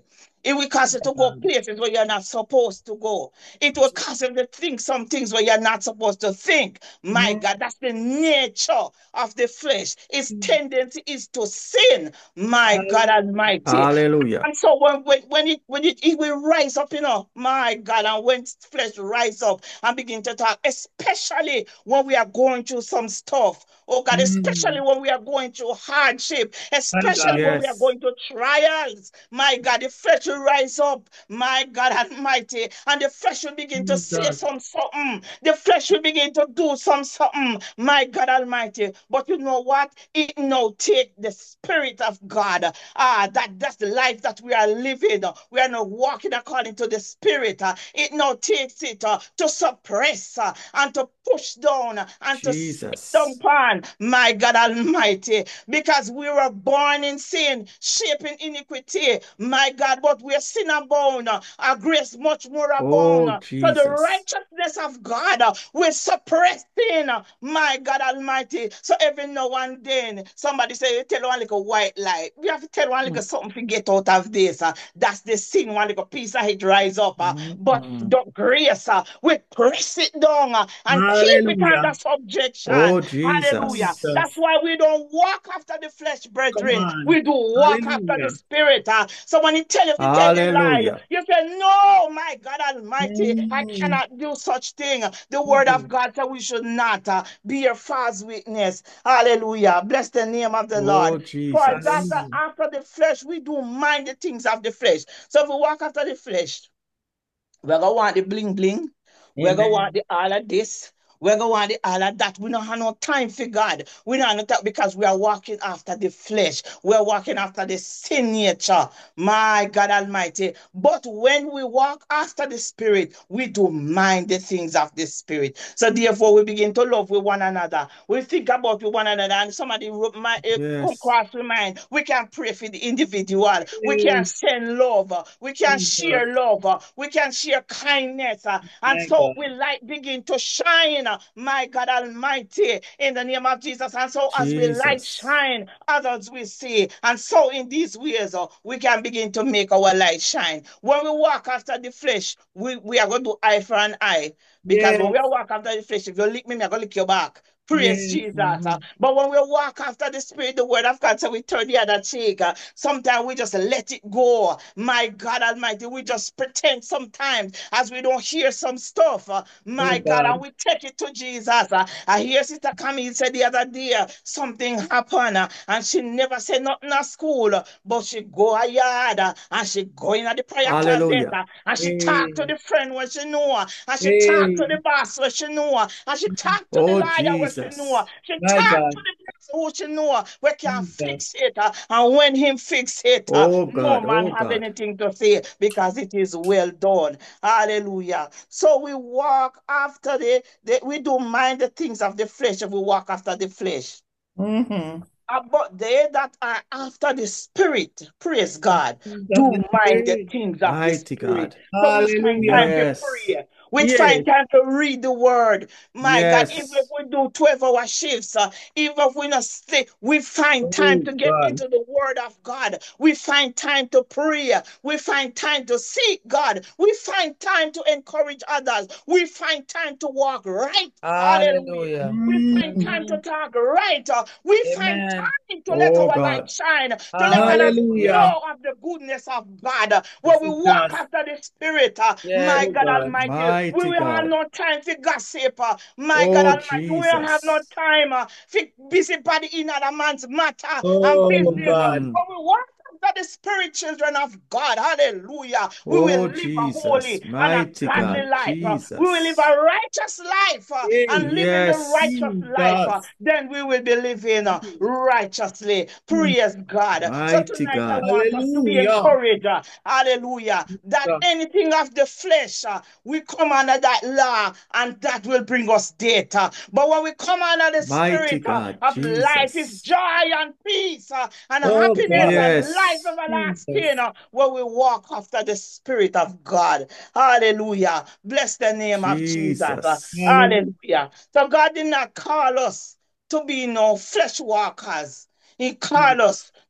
It will cause you to go places where you're not supposed to go. It will cause you to think some things where you're not supposed to think. My God, that's the nature of the flesh. Its tendency is to sin. My God Almighty. Hallelujah. And so when when, when it when it, it will rise up, you know, my God, and when flesh rise up and begin to talk, especially when we are going through some stuff. Oh God, especially when we are going through hardship, especially when we are Yes. going through trials. My God, the flesh will rise up, my God Almighty, and the flesh will begin to say some something. The flesh will begin to do some something, my God Almighty. But you know what? It now take the Spirit of God. Ah, that that's the life that we are living. We are not walking according to the Spirit. Uh, it now takes it uh, to suppress uh, and to push down and to sit Jesus. down upon, my God Almighty, because we were born in sin, shaping iniquity, my God, but we are sin abound, uh, our grace much more abound. Oh, uh, So the Jesus. righteousness of God uh, will suppress sin, uh, my God Almighty. So every now and then, somebody say, you tell one little white lie. We have to tell one little something to get out of this. Uh, that's the sin, one little piece of it rise up. Uh, but Mm. the grace, uh, we press it down uh, and keep it under subjection. Oh, Jesus. Hallelujah. That's why we don't walk after the flesh, brethren. We do walk after the Spirit. Uh, so when he tell you to tell the lie, Hallelujah. you say, no, my God Almighty, I cannot do such thing. The word of God said we should not uh, be a false witness. Hallelujah. Bless the name of the Oh, Lord. For Jesus. that uh, after the flesh, we do mind the things of the flesh. So if we walk after the flesh, we're going to want the bling bling. We're going to want the all of this. We're going to want the all of that. We don't have no time for God. We don't have no time because we are walking after the flesh. We're walking after the sin nature. My God Almighty. But when we walk after the Spirit, we do mind the things of the Spirit. So therefore, we begin to love with one another. We think about with one another, and somebody my, uh, Yes. come across my mind. We can pray for the individual. We can send love. We can share love. We can share kindness. uh, And so we light begin to shine, uh, my God Almighty, in the name of Jesus. And so as we light Jesus. shine, others will see. And so in these ways, uh, we can begin to make our light shine. When we walk after the flesh, we, we are going to eye for an eye. Because when we walk after the flesh, if you lick me, I'm going to lick your back. Praise Jesus. Uh, but when we walk after the Spirit, the word of God, so we turn the other cheek. Uh, sometimes we just let it go. My God Almighty, we just pretend sometimes as we don't hear some stuff. Uh, my God, and we take it to Jesus. Uh, I hear Sister Camille said the other day, uh, something happened, uh, and she never said nothing at school, uh, but she go a yard, uh, and she go in at the prayer closet, Hallelujah. uh, and she talk to the friend when she know, uh, and she talk to the boss when she know, uh, and she talk to the Oh, liar when she Jesus. know, she talk to the person who she know, we can fix it, uh, and when him fix it, uh, Oh, no God. man Oh, have God. anything to say because it is well done. Hallelujah. So we walk after the, the we don't mind the things of the flesh if we walk after the flesh. Mm-hmm. Uh, But they that are after the Spirit, praise God, do mind the things of the Mighty Spirit. God. So we find time to Yes. pray. We find time to read the word. My God, even if Yes. we do twelve hour shifts, uh, even if we not stay, we find time to get into the word of God. We find time to pray. We find time to seek God. We find time to encourage others. We find time to walk right. Hallelujah. Hallelujah. We find time to talk right. Uh, We find Amen. time to let Oh, our light God. shine, to let others Hallelujah. know of the goodness of God. Uh, When we walk after the Spirit, uh, my Yes, God God. Almighty, we Mighty will have God. no time for gossip. uh, My God Oh, Almighty, we will have no Jesus. time uh, for busybody in other man's matter and Oh, business. uh, God. Mm. But we walk after the Spirit, children of God. Hallelujah. We will Oh, live a holy Jesus. and a Mighty godly God. life. uh, We will live Jesus. a righteous life uh, and live in the Yes. righteous life. uh, Then we will be living uh, righteously. Praise God. So Mighty tonight I God. want us to be Hallelujah. encouraged. uh, Hallelujah. That anything of the flesh, uh, we come under that law and that will bring us death. uh, But when we come under the Mighty Spirit uh, God. of life, is Jesus. joy and peace uh, and Oh, happiness God. and life Yes. everlasting uh, when we walk after the Spirit of God. Hallelujah. Bless the name of Jesus. uh, Jesus. Hallelujah. So God did not call us to be no flesh walkers. He called us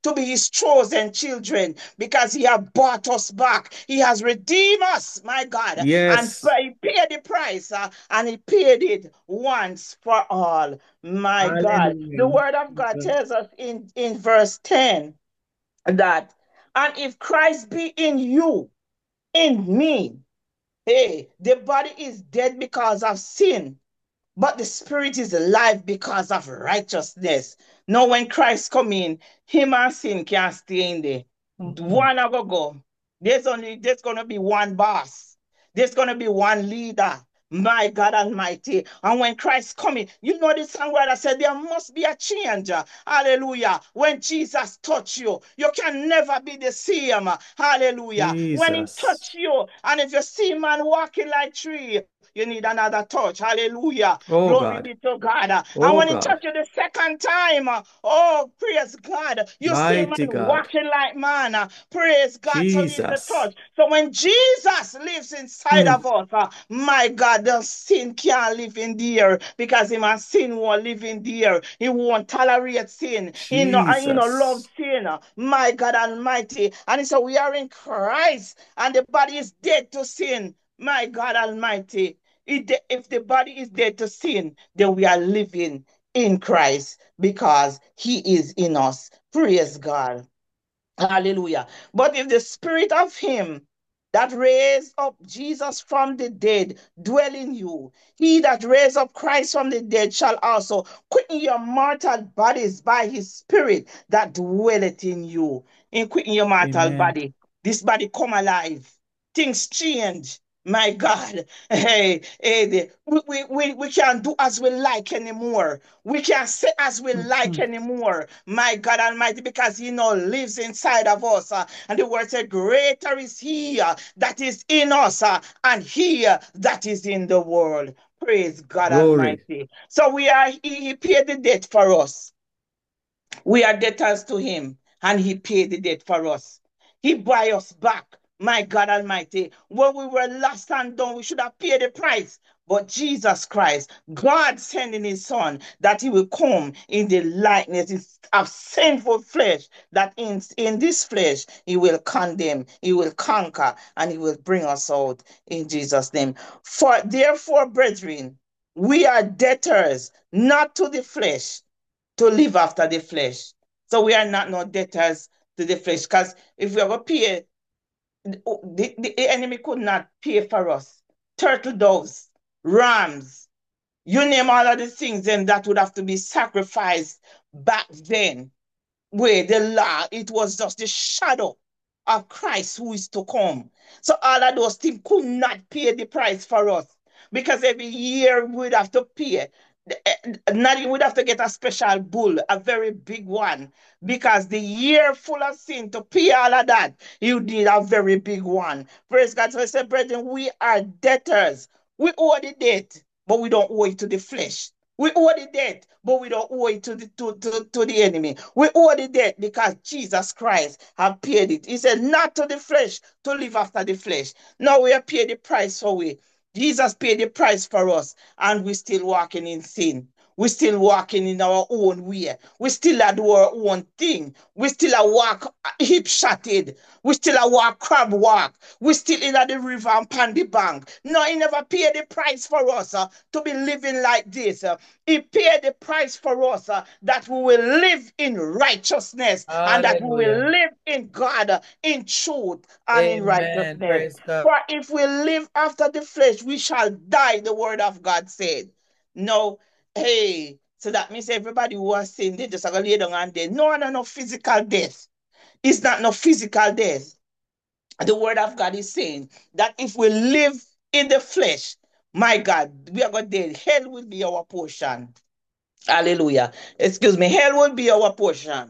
to be his chosen children because he has bought us back. He has redeemed us, my God, Yes. and he paid the price uh, and he paid it once for all, my God. The Hallelujah. word of God tells us in, in verse ten that, and if Christ be in you, in me, hey, the body is dead because of sin, but the spirit is alive because of righteousness. Now, when Christ come in, him and sin can't stay in there. Mm-hmm. One of go go. There's only there's gonna be one boss. There's gonna be one leader. My God Almighty. And when Christ coming, you know the songwriter said there must be a change. Hallelujah. When Jesus touch you, you can never be the same. Hallelujah. When he Jesus. touch you, and if you see man walking like tree, you need another touch. Hallelujah. Oh Glory God. be to God. And Oh when he God. touch you the second time, uh, oh, praise God. You see man Mighty God. walking like man. uh, Praise God. So he's the Jesus. touch. So when Jesus lives inside Mm. of us, uh, my God, the sin can't live in there because him and sin won't live in there. He won't tolerate sin. He no, uh, he no love Jesus. sin. uh, My God Almighty. And so we are in Christ and the body is dead to sin. My God Almighty. If the, if the body is dead to sin, then we are living in Christ because he is in us. Praise God. Hallelujah. But if the spirit of him that raised up Jesus from the dead dwell in you, he that raised up Christ from the dead shall also quicken your mortal bodies by his spirit that dwelleth in you. In quicken your mortal Amen. body, this body come alive. Things change. My God, hey, hey, the- we, we, we, we can't do as we like anymore. We can't say as we like Mhm. anymore. My God Almighty, because He now lives inside of us. uh, and the word said, greater is He uh, that is in us uh, and He uh, that is in the world. Praise God Glory. Almighty. So we are, He, he paid the debt for us. We are debtors to him, and he paid the debt for us. He buy us back. My God Almighty, when we were lost and done, we should have paid the price. But Jesus Christ, God sending his son, that he will come in the likeness of sinful flesh, that in, in this flesh he will condemn, he will conquer, and he will bring us out in Jesus' name. For therefore, brethren, we are debtors, not to the flesh, to live after the flesh. So we are not no debtors to the flesh. Because if we are going to pay, the, the enemy could not pay for us. Turtle doves, rams, you name all of the things then that would have to be sacrificed back then. Where the law, it was just the shadow of Christ who is to come. So all of those things could not pay the price for us. Because every year we'd have to pay. Not even would have to get a special bull, a very big one, because the year full of sin to pay all of that, you need a very big one. Praise God. So I said, brethren, we are debtors. We owe the debt, but we don't owe it to the flesh. We owe the debt, but we don't owe it to the to, to, to the enemy. We owe the debt because Jesus Christ have paid it. He said, not to the flesh, to live after the flesh. Now we have paid the price for we. Jesus paid the price for us, and we're still walking in sin. We're still walking in our own way. We still are do our own thing. We still are walk hip shotted. We still are walk crab walk. We still in the river and pan the bank. No, he never paid the price for us uh, to be living like this. Uh, he paid the price for us uh, that we will live in righteousness and that we will Hallelujah. live in God, uh, in truth and in Amen. righteousness. Praise God. For if we live after the flesh, we shall die, the word of God said. No, hey, so that means everybody who has sinned, they just are going to lay down and dead. No, no, no physical death. It's not no physical death. The word of God is saying that if we live in the flesh, my God, we are going to dead. Hell will be our portion. Hallelujah. Excuse me. Hell will be our portion.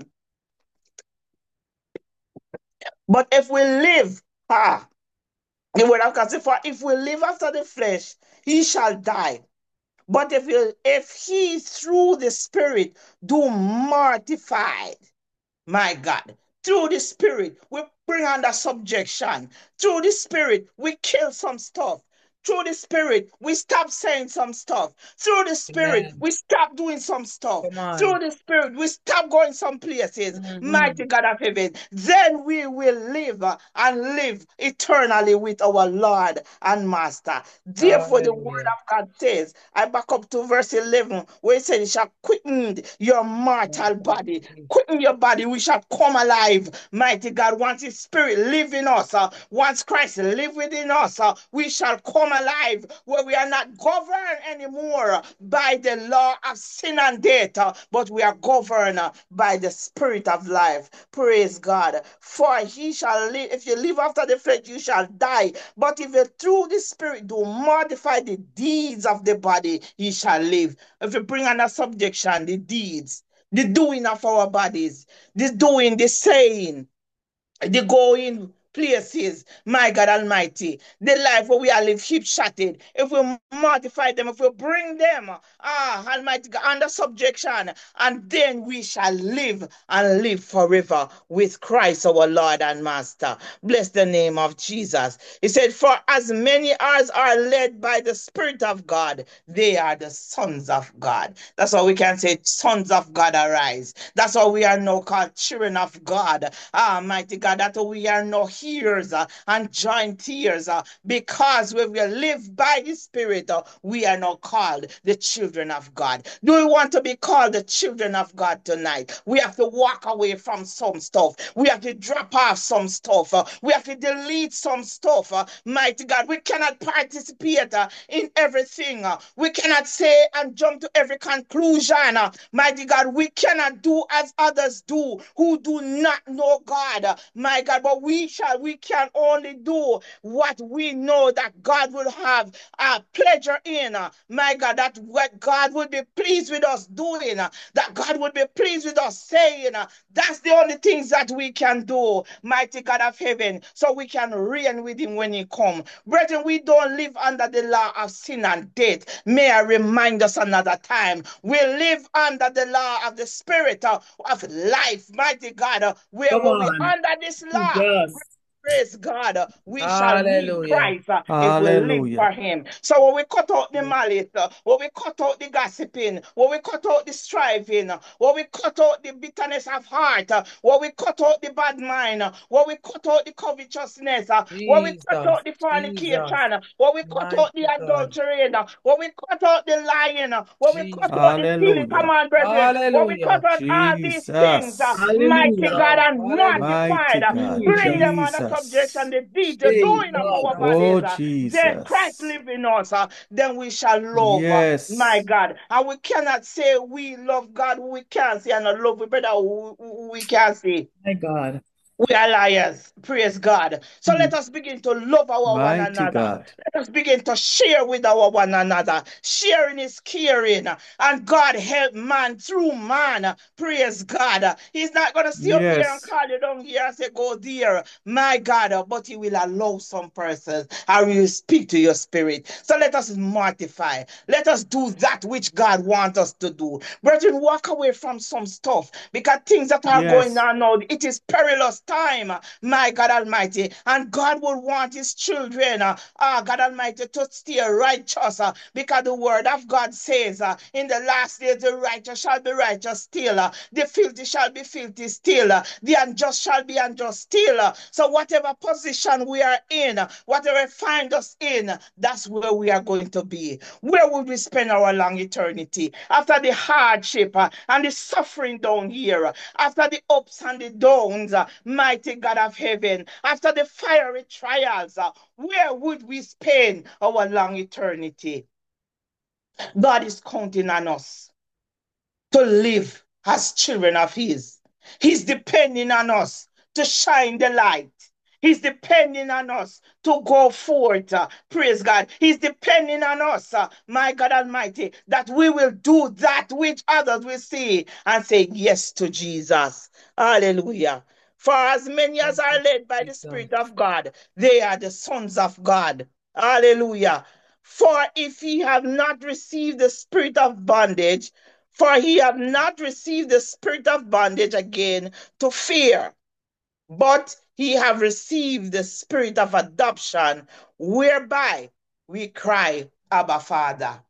But if we live, ah, the word of God says, for if we live after the flesh, he shall die. But if he, if he through the spirit do mortified, my God, through the spirit we bring under subjection. Through the spirit we kill some stuff. through the Spirit, we stop saying some stuff. Through the Spirit, Amen. we stop doing some stuff. Come on. Through the Spirit, we stop going some places. Mhm. Mighty God of heaven, then we will live uh, and live eternally with our Lord and Master. Therefore, the word Hallelujah. of God says, I back up to verse eleven, where it says, it shall quicken your mortal body. Quicken your body, we shall come alive. Mighty God, once His Spirit live in us, uh, once Christ live within us, uh, we shall come alive, where we are not governed anymore by the law of sin and death, uh, but we are governed uh, by the Spirit of life. Praise God. For He shall live. If you live after the flesh, you shall die. But if you through the Spirit do modify the deeds of the body, ye shall live. If you bring under subjection the deeds, the doing of our bodies, the doing, the saying, the going places, my God Almighty, the life where we are live hip shattered, if we mortify them, if we bring them, ah, Almighty God, under subjection, and then we shall live and live forever with Christ our Lord and Master. Bless the name of Jesus. He said, for as many as are led by the Spirit of God, they are the sons of God. That's why we can say, sons of God arise. That's why we are now called children of God. Ah, mighty God, that we are no hearers uh, and joint ears uh, because when we live by the Spirit, uh, we are now called the children of God. Do we want to be called the children of God tonight? We have to walk away from some stuff. We have to drop off some stuff. Uh, we have to delete some stuff. Uh, mighty God, we cannot participate uh, in everything. Uh, we cannot say and jump to every conclusion. Uh, mighty God, we cannot do as others do who do not know God. Uh, my God, but we shall, we can only do what we know that God will have uh, pleasure in. Uh, my God, that what God would be pleased with us doing, uh, that God would be pleased with us saying. Uh, that's the only things that we can do, mighty God of heaven, so we can reign with Him when He come. Brethren, we don't live under the law of sin and death. May I remind us another time, we live under the law of the Spirit uh, of life, mighty God, uh, where Come when we on. under this law, Jesus. praise God, uh, we shall meet Hallelujah. Christ uh, if we live for Him. So when we cut out the malice, uh, when we cut out the gossiping, when we cut out the striving, uh, when we cut out the bitterness of heart, uh, when we cut out the bad mind, uh, when we cut out the covetousness, uh, when we cut Jesus. out the Jesus. fornication, uh, when we cut out the Mighty God. adultery, uh, when we cut out the lying, uh, when we cut Jesus. out the stealing, come Hallelujah. on, brethren, when we Hallelujah. cut out all these things, uh, Jesus. mighty Hallelujah. God, and Hallelujah. Mighty mortified, uh, God. bring Jesus. them under Jesus. subjection, the deed, the doing of Jesus. our Oh, bodies, uh, then Christ Jesus. live in us, uh, then we shall love, uh, my Yes. God. And we cannot say we love God, we can't say, and not love we brother, we, we can't say. My God. We are liars. Praise God. So let us begin to love our one Mighty another. God. Let us begin to share with our one another. Sharing is caring. And God help man through man. Praise God. He's not going to stay up here and Yes. call you down here and say, go there. My God. But He will allow some persons. I will speak to your spirit. So let us mortify. Let us do that which God wants us to do. Brethren, walk away from some stuff because things that are going Yes. on now, it is perilous time, my God Almighty. And God will want His children, uh, uh, God Almighty, to stay righteous uh, because the word of God says uh, in the last days the righteous shall be righteous still, uh, the filthy shall be filthy still, uh, the unjust shall be unjust still. Uh, so whatever position we are in, uh, whatever find us in, that's where we are going to be. Where will we spend our long eternity? After the hardship uh, and the suffering down here, uh, after the ups and the downs, uh, mighty God of heaven, after the fiery trials, uh, where would we spend our long eternity? God is counting on us to live as children of His. He's depending on us to shine the light. He's depending on us to go forth. Uh, praise God. He's depending on us, uh, my God Almighty, that we will do that which others will see and say yes to Jesus. Hallelujah. For as many as are led by the Jesus. Spirit of God, they are the sons of God. Hallelujah. For if ye have not received the spirit of bondage, for he have not received the spirit of bondage again to fear, but he have received the spirit of adoption, whereby we cry, Abba Father.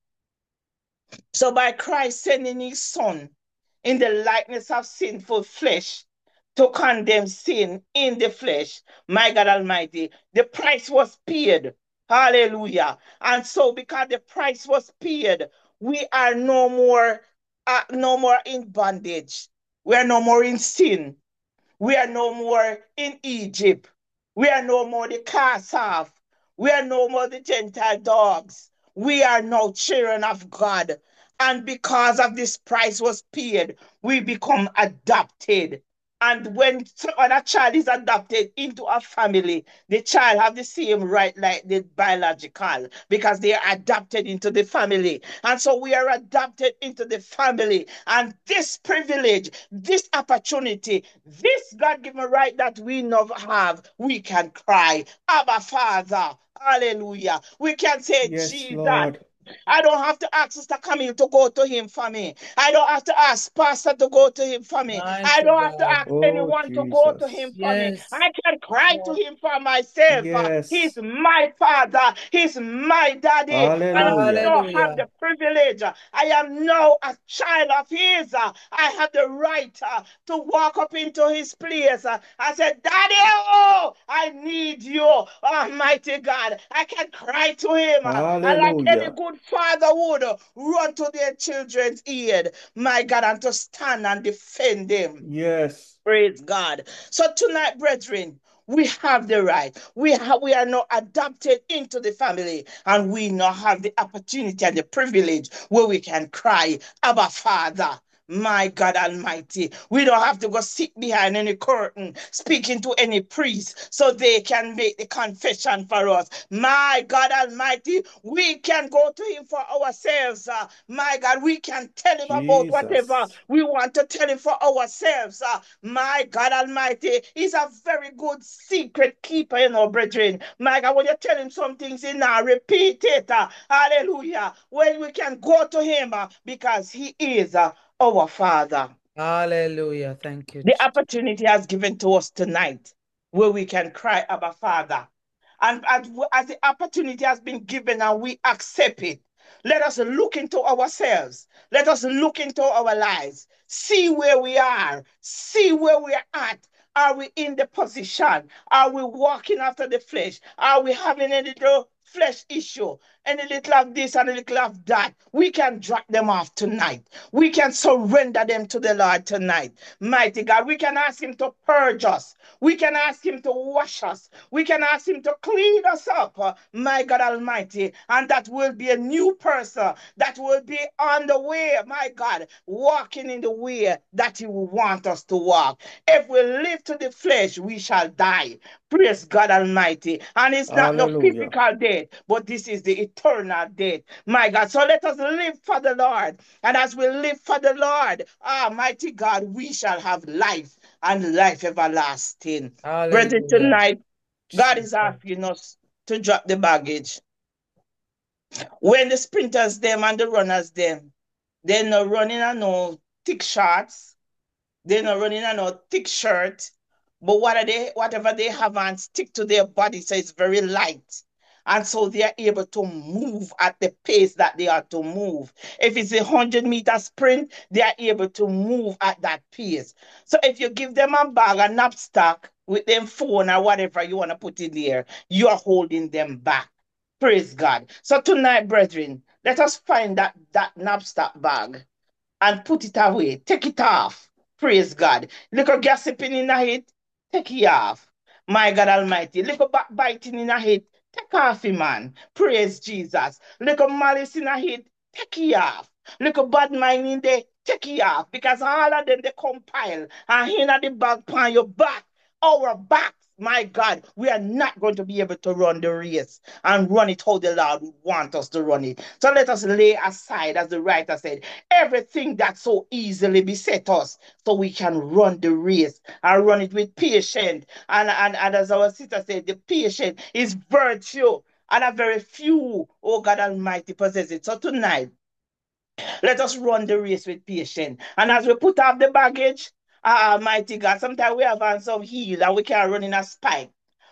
So by Christ sending his son in the likeness of sinful flesh to condemn sin in the flesh, my God Almighty, the price was paid. Hallelujah. And so because the price was paid, we are no more uh, no more in bondage. We are no more in sin. We are no more in Egypt. We are no more the cast off. We are no more the Gentile dogs. We are now children of God. And because of this price was paid, we become adopted. And when when a child is adopted into a family, the child have the same right like the biological because they are adopted into the family. And so we are adopted into the family. And this privilege, this opportunity, this God-given right that we now have, we can cry, Abba Father. Hallelujah. We can say, Yes, Jesus. Lord. I don't have to ask Sister Camille to go to him for me. I don't have to ask Pastor to go to him for me. I Mighty don't have to God. ask Oh, anyone to go to him Jesus. for me. Yes. I can cry to Yes. him for myself. Uh, He's Yes. my father. He's my daddy. And I Hallelujah. now have Hallelujah. the privilege. uh, I am now a child of his. uh, I have the right uh, to walk up into his place. uh, I said, Daddy, oh, I need you. Almighty God. I can cry to him. uh, And like any Hallelujah. good father would, uh, run to their children's aid, my God, and to stand and defend them. Yes. Praise God. So tonight, brethren, we have the right. We have we are now adopted into the family, and we now have the opportunity and the privilege where we can cry, Abba Father. My God Almighty, we don't have to go sit behind any curtain speaking to any priest so they can make the confession for us. My God Almighty, we can go to Him for ourselves. uh, my God, we can tell Him about whatever Jesus. we want to tell Him for ourselves. uh, my God Almighty, He's a very good secret keeper, you know, brethren. My God, when you tell Him some things, He now repeat it. uh, hallelujah. When we can go to Him uh, because He is. Uh, our Father. Hallelujah. Thank you, The Jesus. opportunity has given to us tonight where we can cry, Abba Father. And as, as the opportunity has been given and we accept it, let us look into ourselves. Let us look into our lives. See where we are. See where we are at. Are we in the position? Are we walking after the flesh? Are we having a little flesh issue? And a little of this and a little of that? We can drop them off tonight. We can surrender them to the Lord tonight. Mighty God, we can ask Him to purge us. We can ask Him to wash us. We can ask Him to clean us up, uh, my God Almighty. And that will be a new person that will be on the way, my God, walking in the way that He will want us to walk. If we live to the flesh, we shall die. Praise God Almighty. And it's not no Hallelujah. physical death, but this is the eternal death. My God. So let us live for the Lord. And as we live for the Lord, Almighty God, we shall have life and life everlasting. Brethren, Hallelujah. tonight, God is Jesus. asking us to drop the baggage. When the sprinters them and the runners them, they're not running on no thick shorts, they're not running on no thick shirt, but what are they, whatever they have on stick to their body, so it's very light. And so they are able to move at the pace that they are to move. If it's a hundred meter sprint, they are able to move at that pace. So if you give them a bag, a knapsack with them phone or whatever you want to put in there, you are holding them back. Praise God. So tonight, brethren, let us find that, that knapsack bag and put it away. Take it off. Praise God. Little gossiping in the head, take it off. My God Almighty. Little backbiting in the head, take off it, man. Praise Jesus. Little malice in the head, take it off. Little bad mind in there, take it off. Because all of them, they compile and in the bag on your back, our backs. My God, we are not going to be able to run the race and run it how the Lord would want us to run it. So let us lay aside, as the writer said, everything that so easily beset us so we can run the race and run it with patience. And, and, and as our sister said, the patience is virtue. And a very few, oh God Almighty, possess it. So tonight, let us run the race with patience. And as we put off the baggage, ah, mighty God, sometimes we have on some heel and we can run in a spike.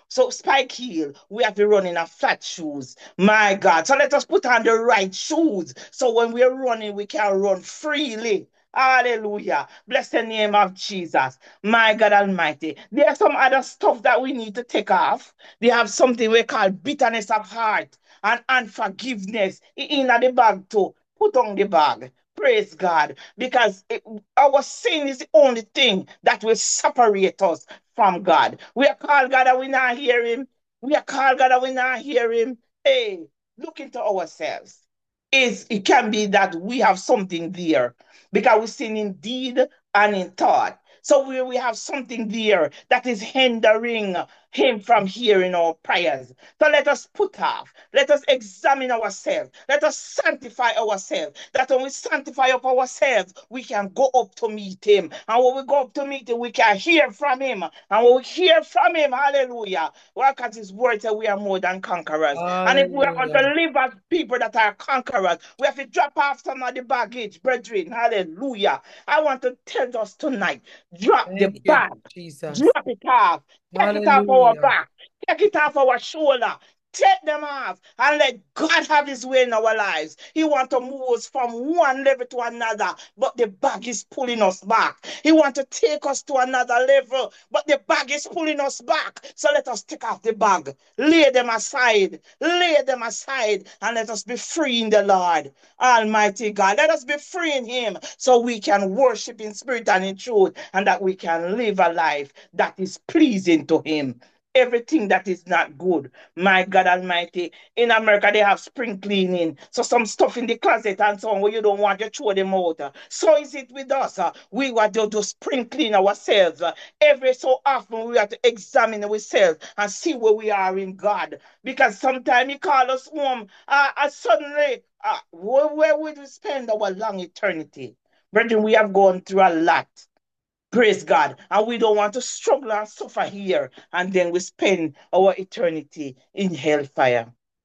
So spike heel, we have to run in a flat shoes. My God. So let us put on the right shoes. So when we're running, we can run freely. Hallelujah. Bless the name of Jesus. My God Almighty. There are some other stuff that we need to take off. They have something we call bitterness of heart and unforgiveness in the bag too. Put on the bag. Praise God. Because it, our sin is the only thing that will separate us from God. We are called God and we not hear him. We are called God and we not hear him. Hey, look into ourselves. Is it can be that we have something there because we sin in deed and in thought. So we, we have something there that is hindering him from hearing our prayers. So let us put off. Let us examine ourselves. Let us sanctify ourselves. That when we sanctify up ourselves, we can go up to meet him. And when we go up to meet him, we can hear from him. And when we hear from him, hallelujah. Well, because his word says we are more than conquerors. Hallelujah. And if we are going to live as people that are conquerors, we have to drop off some of the baggage, brethren. Hallelujah. I want to tell us tonight, drop Thank the you, bag. Jesus. Drop it off. Take it off our Hallelujah. back. Take it off our shoulder. Take them off and let God have his way in our lives. He wants to move us from one level to another, but the bag is pulling us back. He wants to take us to another level, but the bag is pulling us back. So let us take off the bag, lay them aside, lay them aside, and let us be free in the Lord. Almighty God, let us be free in him so we can worship in spirit and in truth, and that we can live a life that is pleasing to him. Everything that is not good, my God Almighty. In America, they have spring cleaning. So some stuff in the closet and so on where you don't want to throw them out. So is it with us. Uh, we want to do spring clean ourselves. Uh, every so often we have to examine ourselves and see where we are in God. Because sometimes he call us home uh, and suddenly, uh, where, where would we spend our long eternity? Brethren, we have gone through a lot. Praise God. And we don't want to struggle and suffer here. And then we spend our eternity in hellfire.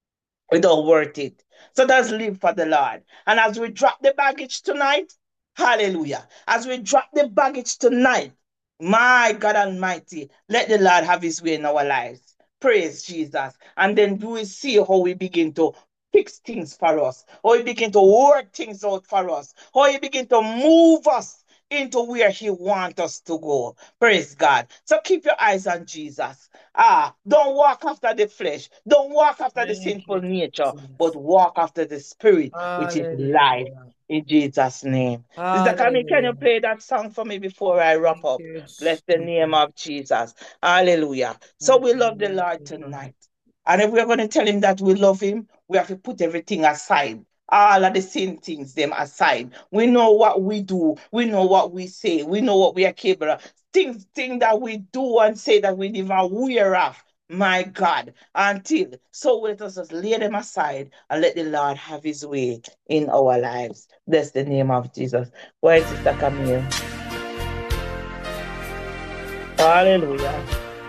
We don't worth it. So let's live for the Lord. And as we drop the baggage tonight, hallelujah. As we drop the baggage tonight, my God Almighty, let the Lord have his way in our lives. Praise Jesus. And then we will see how we begin to fix things for us. How he begin to work things out for us. How he begin to move us into where he wants us to go. Praise God. So keep your eyes on Jesus. Ah, don't walk after the flesh. Don't walk after the Thank sinful you, nature, Jesus. but walk after the spirit, which is life. Hallelujah. In Jesus' name. Sister Camille, can you Hallelujah. play that song for me before I wrap Thank up? you, Bless the name Jesus. of Jesus. Hallelujah. So we love the Lord tonight. And if we're going to tell him that we love him, we have to put everything aside. All of the same things, them aside. We know what we do. We know what we say. We know what we are capable of. Things, things that we do and say that we never aware of. My God. Until, so let us just lay them aside and let the Lord have his way in our lives. Bless the name of Jesus. Why, Sister Camille? Hallelujah.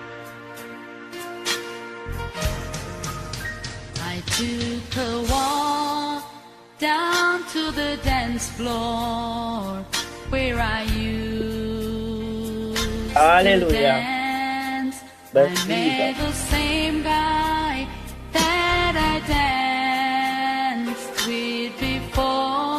I took a walk down to the dance floor where I used Hallelujah. to dance. Bless I met Jesus. the same guy that I danced with before.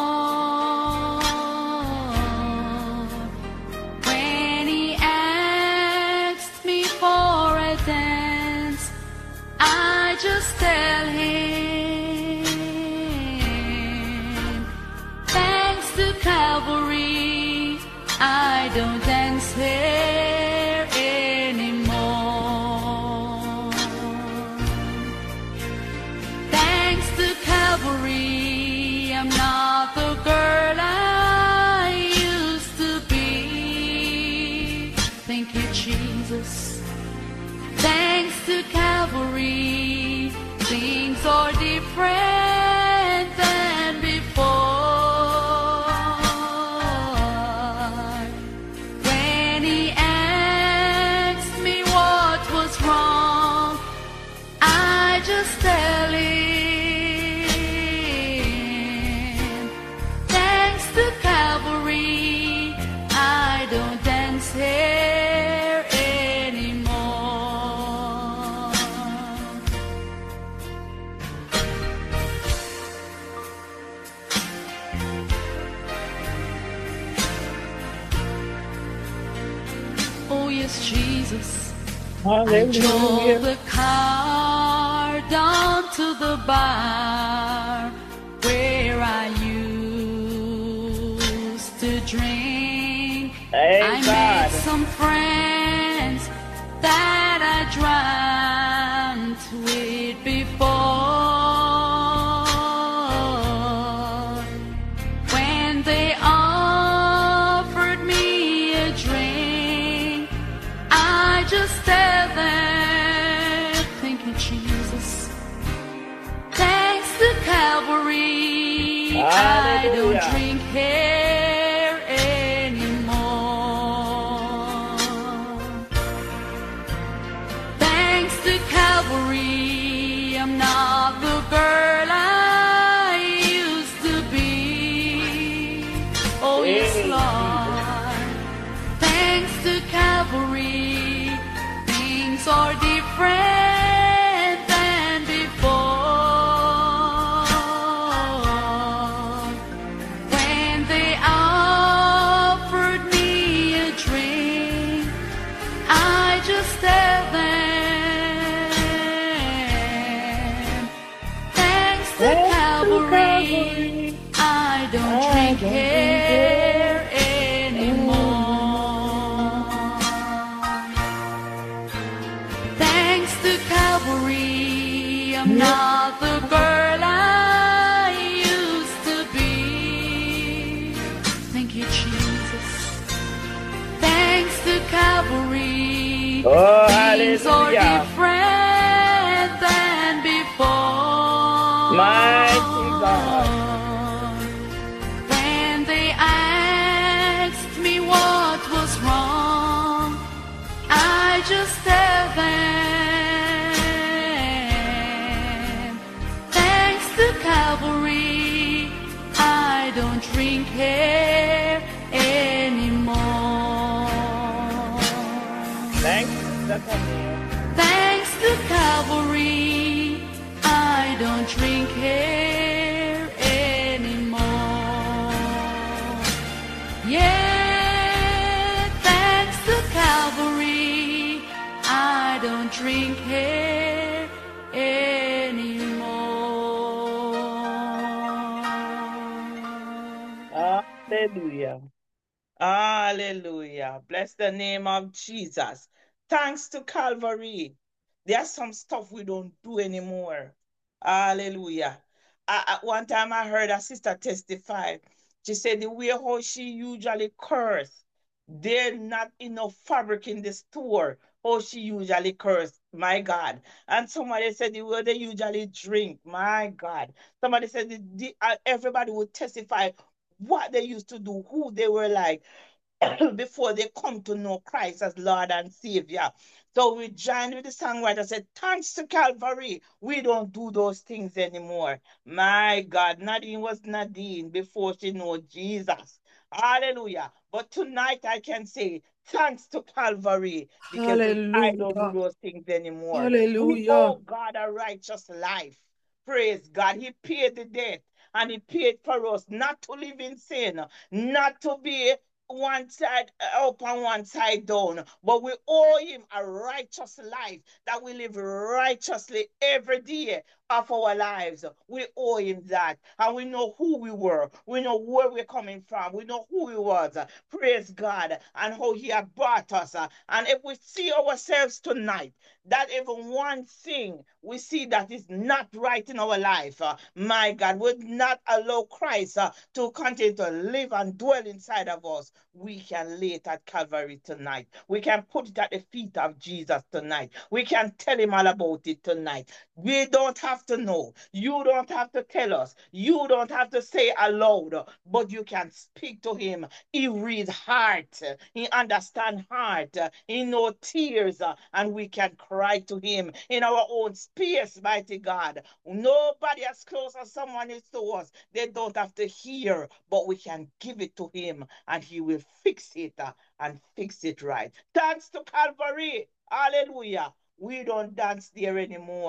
When he asked me for a dance, I just tell him, thanks to Calvary, I don't dance here anymore. Thanks to Calvary, I'm not the girl I used to be. Thank you, Jesus. Thanks to Calvary, things are different than before. When he asked me what was wrong, I just tell him, thanks to Calvary, I don't dance here anymore. Jesus. I Hallelujah. drove the car down to the bar where I used to drink. Hey, I God. met some friends that I drank with before. When they offered me a drink, I just tell them, thank you, Jesus. Thanks to Calvary, I don't Hallelujah. drink here anymore. Thanks to Calvary, I'm not the girl I used to be. Oh, yes, Hey, Lord. Thanks to Calvary, things are different than before. When they offered me a drink, I just tell them, thanks to Thanks to Calvary, Calvary, I don't I drink don't drink here anymore. Thanks to Calvary, I'm not the girl I used to be. Thank you, Jesus. Thanks to Calvary, Oh, things are hallelujah. different than before. Mighty God. When they asked me what was wrong, I just tell them, thanks to Calvary, I don't drink here anymore. Thanks to Calvary. Thanks to Calvary, I don't drink here anymore. Yeah, thanks to Calvary, I don't drink here anymore. Hallelujah. Hallelujah. Bless the name of Jesus. Thanks to Calvary. There's some stuff we don't do anymore. Hallelujah. I, I- one time I heard a sister testify. She said the way how she usually curse, there's not enough fabric in the store. How she usually curse, my God. And somebody said the way they usually drink, my God. Somebody said the, the, uh, everybody would testify what they used to do, who they were like before they come to know Christ as Lord and Savior. So we joined with the songwriter said, thanks to Calvary, we don't do those things anymore. My God, Nadine was Nadine before she knew Jesus. Hallelujah. But tonight I can say, thanks to Calvary, because I don't do Hallelujah. those things anymore. We Hallelujah. owe God a righteous life. Praise God. He paid the debt and He paid for us not to live in sin, not to be one side up and one side down, but we owe Him a righteous life that we live righteously every day of our lives. We owe Him that, and we know who we were, we know where we're coming from, we know who He was. Praise God, and how He had brought us. And if we see ourselves tonight, that even one thing we see that is not right in our life, uh, my God, would not allow Christ uh, to continue to live and dwell inside of us, we can lay it at Calvary tonight. We can put it at the feet of Jesus tonight. We can tell Him all about it tonight. We don't have to know. You don't have to tell us. You don't have to say aloud, but you can speak to Him. He reads heart. He understands heart. He knows tears, and we can cry to Him in our own space, mighty God. Nobody as close as someone is to us. They don't have to hear, but we can give it to Him, and He will fix it uh, and fix it right. Thanks to Calvary. Hallelujah. We don't dance there anymore.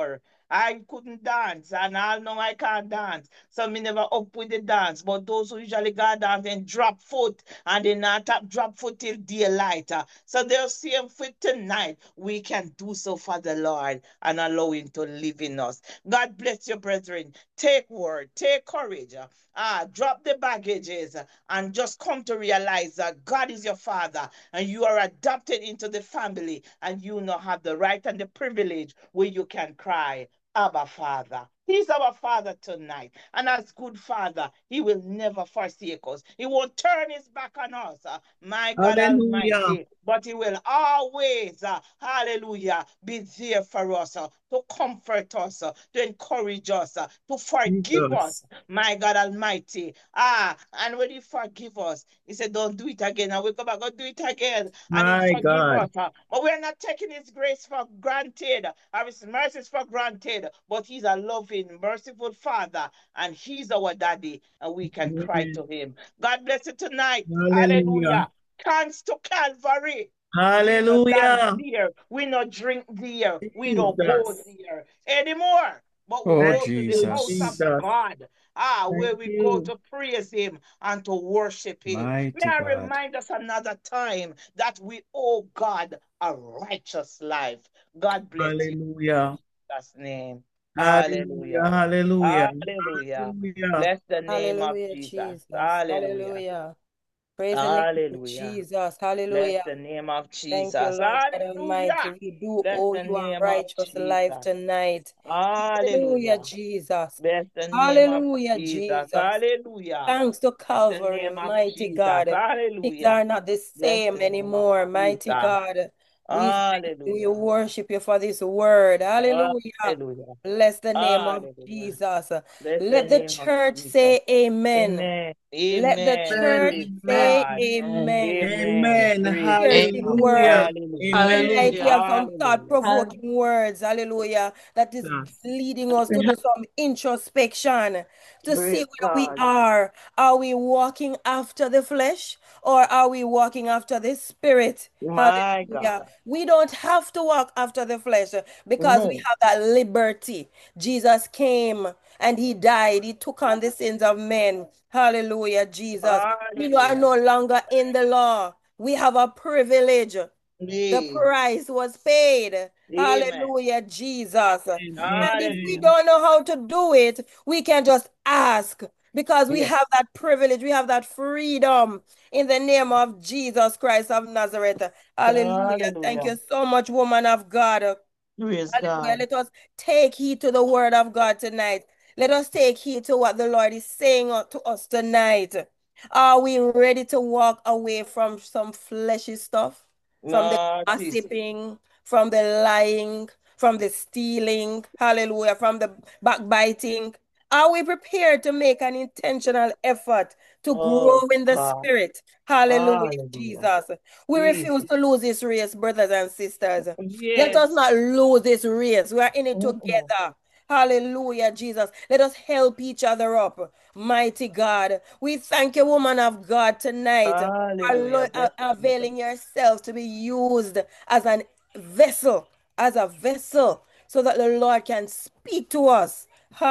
I couldn't dance, and I know I can't dance. So me never up with the dance. But those who usually go dance and drop foot, and they not tap drop foot till daylight. uh. So they'll see him fit tonight. We can do so for the Lord and allow him to live in us. God bless you, brethren. Take word, take courage. uh, Ah, drop the baggages uh, and just come to realize that God is your father and you are adopted into the family and you now have the right and the privilege where you can cry, Abba, Father. He's our Father tonight. And as good Father, He will never forsake us. He won't turn His back on us, uh, my God Hallelujah. Almighty. But He will always, uh, hallelujah, be there for us, uh, to comfort us, uh, to encourage us, uh, to forgive us, Jesus. my God Almighty. Ah, and when He forgive us, He said, don't do it again. And we come back, go do it again. And He My forgive God. us. uh, But we're not taking His grace for granted, or His mercies for granted. But He's a loving, merciful Father, and He's our daddy, and we can cry Amen. to Him. God bless you tonight. Hallelujah. Hallelujah. Thanks to Calvary. We not dance Hallelujah. there. We not drink there. We don't go Jesus. there anymore. But we Oh, Thank go to the you, house of Jesus. Jesus. God. Ah, where Thank we go you. to praise Him and to worship Him. May Mighty I God. remind us another time that we owe God a righteous life. God bless you. Hallelujah. In Jesus' name. Hallelujah. Hallelujah. Hallelujah. Hallelujah. Hallelujah. Bless the name of Hallelujah, Jesus. Jesus. Hallelujah. Hallelujah. Praise the name of Hallelujah. Jesus. Bless Hallelujah. the name of Thank you, Jesus. Lord God Almighty. Hallelujah. We do Bless owe the you a name of righteous life Jesus. tonight. Hallelujah, Hallelujah. Jesus. Bless the name of Hallelujah, Jesus. Jesus. Hallelujah. Thanks to Bless the Calvary, name of mighty Jesus. God. Things Hallelujah. are not the Bless same the name of anymore, mighty Jesus. God. We thank you, we Hallelujah. worship you for this word. Hallelujah. Hallelujah. Bless the name of Hallelujah. Jesus. Bless the Let the name of church Jesus. say amen. Amen. Let the Amen. Amen. church Praise say Amen. God. Amen. amen. Amen. Amen. Praise Hear God. his Hallelujah. word. Hallelujah. Tonight we Amen. have some Hallelujah. thought-provoking words, hallelujah, that is Jesus. leading us to do some introspection to see Praise where we God. are. Are we walking after the flesh or are we walking after the spirit? My Hallelujah. God. We don't have to walk after the flesh because we No. have that liberty. Jesus came and he died. He took on the sins of men. Hallelujah, Jesus. We are Hallelujah. no longer in the law. We have a privilege. The Yes. price was paid. Amen. Hallelujah, Jesus. And if we Hallelujah. Amen. don't know how to do it, we can just ask because we Yes. have that privilege, we have that freedom in the name of Jesus Christ of Nazareth. Hallelujah. Thank Hallelujah. you so much, woman of God. Praise Hallelujah. God. Let us take heed to the word of God tonight. Let us take heed to what the Lord is saying to us tonight. Are we ready to walk away from some fleshy stuff? From the Lord Jesus. gossiping, from the lying, from the stealing, hallelujah, from the backbiting? Are we prepared to make an intentional effort to grow Oh in the God. spirit? Hallelujah, Hallelujah. Jesus. We refuse Jesus. to lose this race, brothers and sisters. Let us Yes. not lose this race. We are in it Mm-mm. together. Hallelujah, Jesus. Let us help each other up. Mighty God. We thank you, woman of God, tonight for Hallelujah. allo- Bless uh, you. availing yourself to be used as an vessel, as a vessel, so that the Lord can speak to us.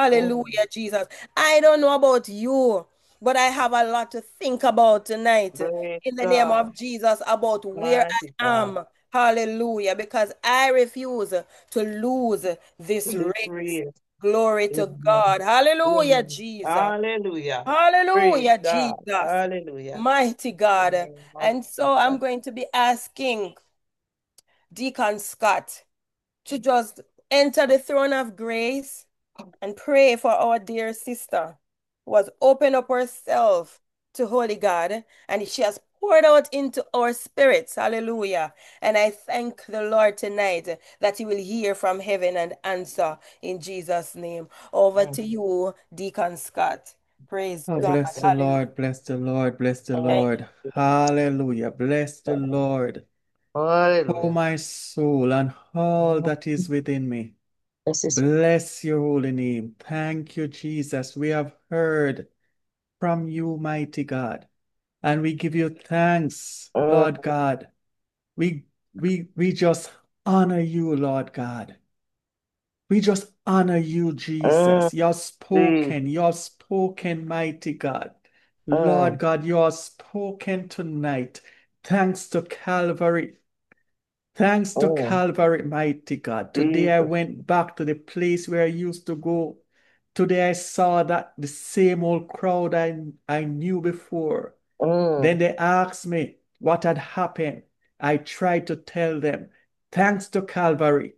Mm. Hallelujah, Jesus. I don't know about you, but I have a lot to think about tonight Praise in the name God. of Jesus about where Mighty I God. am. Hallelujah. Because I refuse to lose this This race. real. Glory to Amen. God. Hallelujah, Amen. Jesus. Hallelujah. Praise Hallelujah, God. Jesus. Hallelujah. Mighty In the God. name of And so I'm Jesus. going to be asking Deacon Scott to just enter the throne of grace and pray for our dear sister who has opened up herself to Holy God and she has poured out into our spirits. Hallelujah. And I thank the Lord tonight that He will hear from heaven and answer in Jesus' name. Over Mm. to you, Deacon Scott. Praise Oh, God. bless the Hallelujah. Lord, bless the Lord, bless the Thank Lord. Hallelujah. Bless the Lord, oh Hallelujah. my soul, and all that is within me. This is Bless your holy name. Thank you, Jesus. We have heard from you, mighty God, and we give you thanks, uh, Lord God. We we we just honor you, Lord God. We just honor you, Mm, Jesus. You're Jesus. spoken. You're spoken, mighty God. Lord Mm, God, you are spoken tonight. Thanks to Calvary. Thanks to mm, Calvary, mighty God. Today I Jesus. went back to the place where I used to go. Today I saw that the same old crowd I, I knew before. Then Mm, they asked me what had happened. I tried to tell them, thanks to Calvary,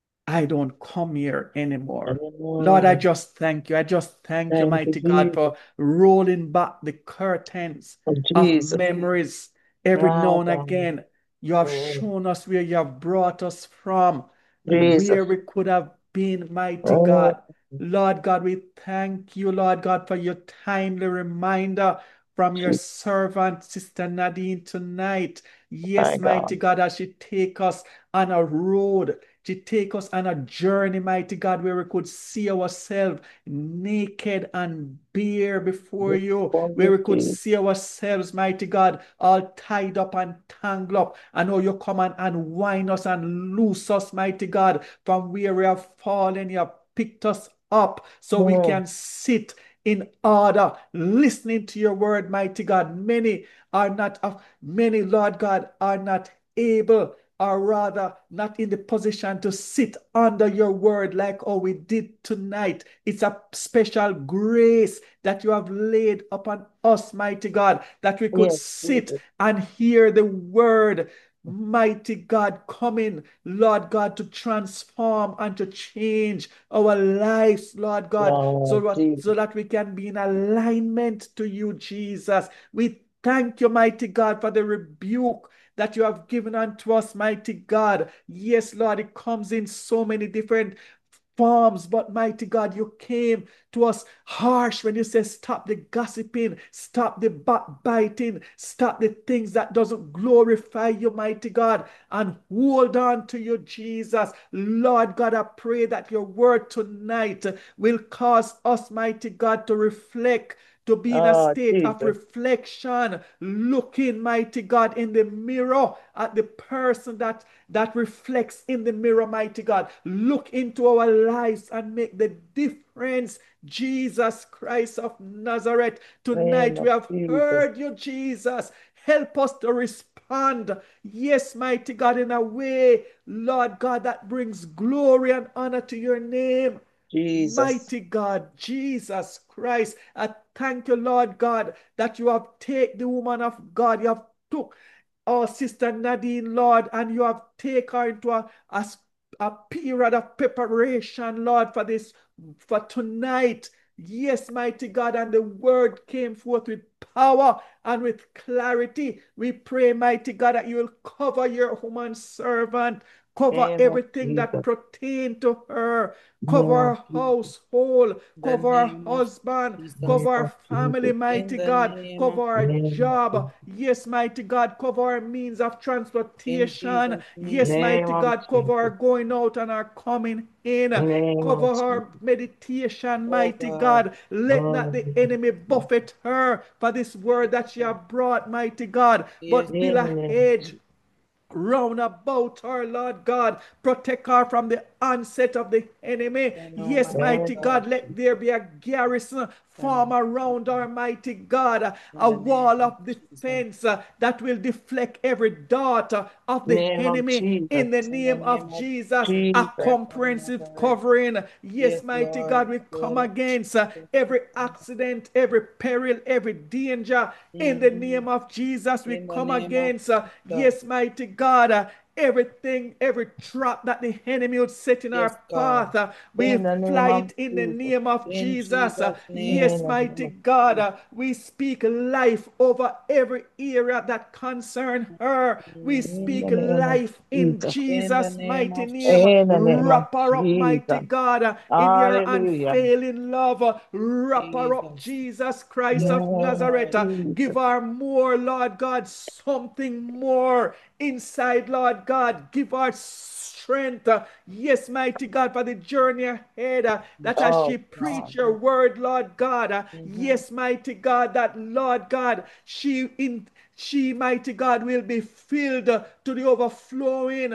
I don't come here anymore. Lord, I mm. just thank you. I just thank you, Thank you, mighty God, Jesus. for rolling back the curtains of Jesus. memories every My now and God. again. You have Mm, shown us where you have brought us from, Jesus. where we could have been, mighty Mm, God. Lord God, we thank you, Lord God, for your timely reminder from your Jesus. servant, Sister Nadine, tonight. My Yes, mighty God. God, as she take us on a road, she take us on a journey, mighty God, where we could see ourselves naked and bare before you, Thank where you, we could Jesus. see ourselves, mighty God, all tied up and tangled up. And how you come and unwind us and loose us, mighty God, from where we have fallen. You have picked us up so we Mm, can sit in order, listening to your word, mighty God. Many are not, of many, Lord God, are not able, or rather not in the position to sit under your word like how we did tonight. It's a special grace that you have laid upon us, mighty God, that we could yes, sit Jesus. and hear the word. Mighty God, coming, Lord God, to transform and to change our lives, Lord God, so Lord what, Jesus. so that we can be in alignment to you, Jesus. We thank you, mighty God, for the rebuke that you have given unto us, mighty God. Yes, Lord, it comes in so many different forms, but mighty God, you came to us harsh when you say stop the gossiping, stop the backbiting, stop the things that doesn't glorify you, mighty God, and hold on to you, Jesus. Lord God, I pray that your word tonight will cause us, mighty God, to reflect, to be in a Oh, state of Jesus. reflection, looking, mighty God, in the mirror at the person that that reflects in the mirror, mighty God. Look into our lives and make the difference. Jesus Christ of Nazareth, Name tonight we of have Jesus. heard you, Jesus. Help us to respond, yes, mighty God, in a way, Lord God, that brings glory and honor to your name. Jesus. Mighty God, Jesus Christ, I thank you, Lord God, that you have taken the woman of God, you have took our sister Nadine, Lord, and you have taken her into a, a, a period of preparation, Lord, for this, for tonight. Yes, mighty God, and the word came forth with power and with clarity. We pray, mighty God, that you will cover your human servant, cover Name of everything that Jesus. pertains to her, Name cover of her Jesus. household, The cover her name of husband, Jesus. Name cover of her family, Jesus. In mighty the God, name of cover her Name of job. Jesus. Yes, mighty God, cover her means of in transportation. Jesus' Yes, name. Name mighty of God, cover her Jesus. going out and her coming in. Name of Cover Jesus. her meditation, Oh mighty God. God. Let not the Mm. enemy buffet her for this word that she Jesus. have brought, mighty God, Yes, but build In the a God. name. hedge round about her, Lord God. Protect her from the onset of the enemy. I know, Yes, mighty Yes. mighty God. God, let there be a garrison form And around her, mighty God. in A the name wall of of Jesus. defense uh, that will deflect every dart uh, of the Name of enemy Jesus. in the In the name name of of Jesus. A Jesus. Jesus of comprehensive Nazareth. covering. Yes, Yes, mighty Lord. God, we come Blood of against uh, Jesus. every accident, every peril, every danger in the Mhm. name of Jesus. We In the come name of against, uh, Jesus. yes, mighty God, uh, everything, every trap that the enemy would set in Yes, our God. path. uh, we In the name fly of it in the Jesus. name of In Jesus. Uh, Jesus' yes, name. In the name mighty of God, Jesus. uh, we speak life over every area that concern her. We In speak the name of life in Jesus. In the Jesus' name mighty of name. In the name of Wrap her up, mighty Jesus. God, uh, in your Hallelujah. unfailing love. Uh, Wrap her up, Jesus. Jesus Christ Yes, of Name of Nazareth. Lord. Uh, Jesus. Give her more, Lord God, something more inside, Lord God. Give her strength. Uh, Yes, mighty God, for the journey ahead. uh, That as Oh she God. preach your word, Lord God. uh, Mm-hmm. Yes, mighty God, that Lord God, she in she, mighty God, will be filled uh, to the overflowing,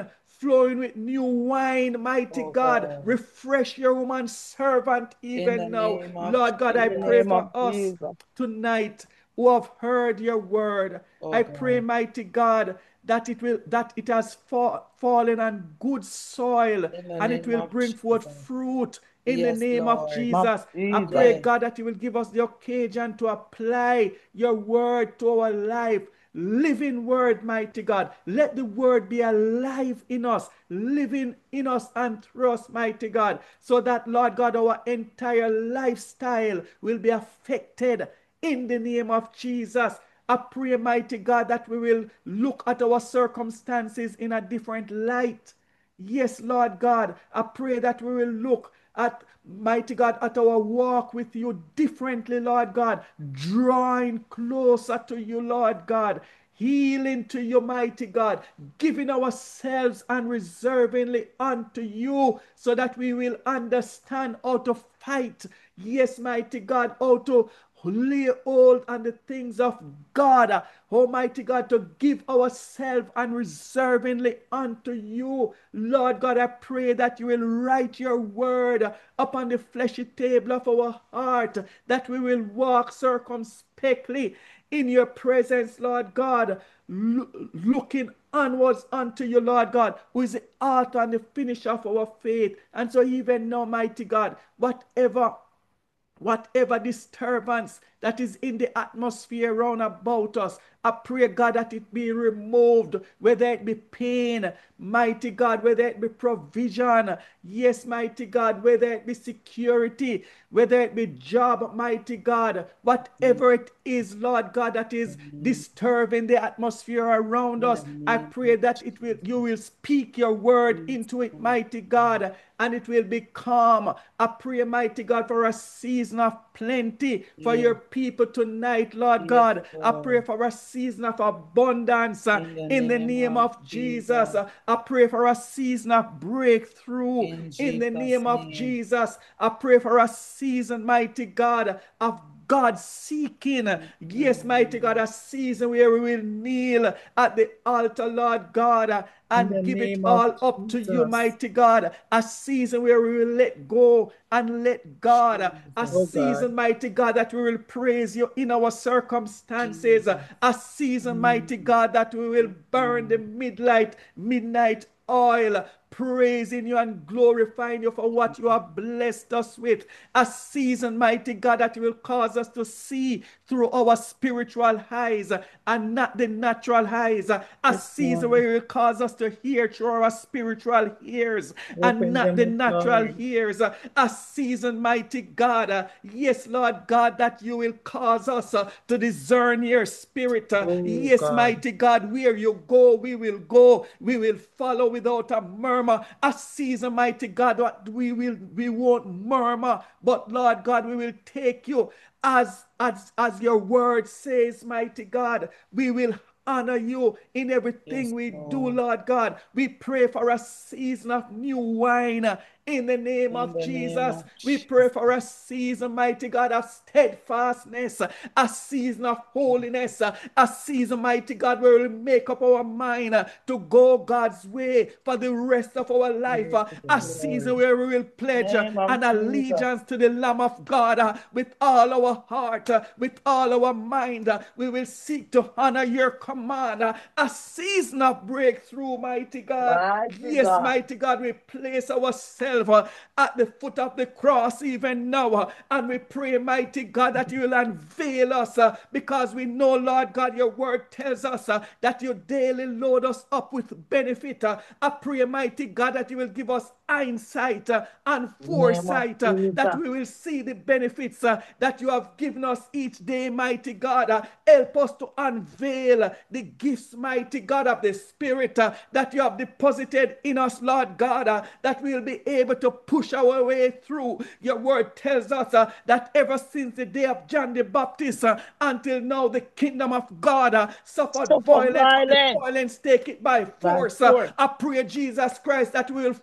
flowing with new wine, mighty Oh God. God. Refresh your woman servant In the even now. name of Lord God, I In the Jesus. pray name for of us Jesus. tonight who have heard your word. Oh I pray, God. mighty God, that it will that it has fa- fallen on good soil In the and it name will of bring forth Jesus. fruit in the Yes, name of Lord. Of Jesus. I Jesus. pray, Yes. God, that you will give us the occasion to apply your word to our life. Living word, mighty God. Let the word be alive in us, living in us and through us, mighty God, so that, Lord God, our entire lifestyle will be affected in the name of Jesus. I pray, mighty God, that we will look at our circumstances in a different light. Yes, Lord God, I pray that we will look at, mighty God, at our walk with you differently, Lord God, drawing closer to you, Lord God, healing to you, mighty God, giving ourselves unreservedly unto you so that we will understand how to fight. Yes, mighty God, how to lay hold on the things of God, Almighty God, to give ourselves unreservedly unto you. Lord God, I pray that you will write your word upon the fleshy table of our heart, that we will walk circumspectly in your presence, Lord God, lo- looking onwards unto you, Lord God, who is the author and the finisher of our faith. And so even now, mighty God, whatever whatever disturbance that is in the atmosphere round about us, I pray, God, that it be removed, whether it be pain, mighty God, whether it be provision, yes, mighty God, whether it be security, whether it be job, mighty God, whatever it is, Lord God, that is disturbing the atmosphere around us, I pray that it will, you will speak your word into it, mighty God, and it will be calm. I pray, mighty God, for a season of plenty for Yes. your people tonight, Lord Yes, God. I Lord. pray for a season of abundance uh, In the in the name name of of Jesus. Jesus. Uh, I pray for a season of breakthrough In in the Jesus' name of name. Jesus. I pray for a season, mighty God, of God seeking. Yes, mighty God, a season where we will kneel at the altar, Lord God, uh, In the and give it name of all up to you, Jesus. mighty God. A season where we will let go and let God. A Oh God. season, mighty God, that we will praise you in our circumstances. A season, mighty God, that we will burn the midnight, midnight oil, praising you and glorifying you for what you have blessed us with. A season, mighty God, that will cause us to see through our spiritual eyes and not the natural eyes. A Yes, season Lord. where you will cause us to hear through our spiritual ears and Open not them the up, natural Lord. ears. A season, mighty God, uh, yes, Lord God, that you will cause us uh, to discern your spirit. Uh, Oh yes, God. mighty God, where you go, we will go. We will follow without a murmur. A season, mighty God, what we will we won't murmur, but Lord God, we will take you as as as your word says, mighty God. We will honor you in everything Yes, we do, Lord. Lord God. We pray for a season of new wine uh, in the name In of the name Jesus. of We Jesus. pray for a season, mighty God, of steadfastness, uh, a season of holiness, uh, a season, mighty God, where we'll make up our mind uh, to go God's way for the rest of our life. uh, A season where we will pledge uh, Name of an Jesus. allegiance to the Lamb of God uh, with all our heart, uh, with all our mind. uh, We will seek to honor your command. uh, A season of breakthrough, mighty God. Mighty Yes, God. mighty God, we place ourselves uh, at the foot of the cross even now. uh, And we pray, mighty God, that you will unveil us uh, because we know, Lord God, your word tells us uh, that you daily load us up with benefit. uh, I pray, mighty God, that you will give us hindsight uh, and Name of foresight, uh, that Jesus. we will see the benefits uh, that you have given us each day, mighty God. Uh, help us to unveil uh, the gifts, mighty God, of the Spirit uh, that you have deposited in us, Lord God, uh, that we will be able to push our way through. Your word tells us uh, that ever since the day of John the Baptist uh, until now, the kingdom of God uh, suffered Suffer violence, and the violence violence take it by by force. Uh, force. I pray, Jesus Christ, that we will force our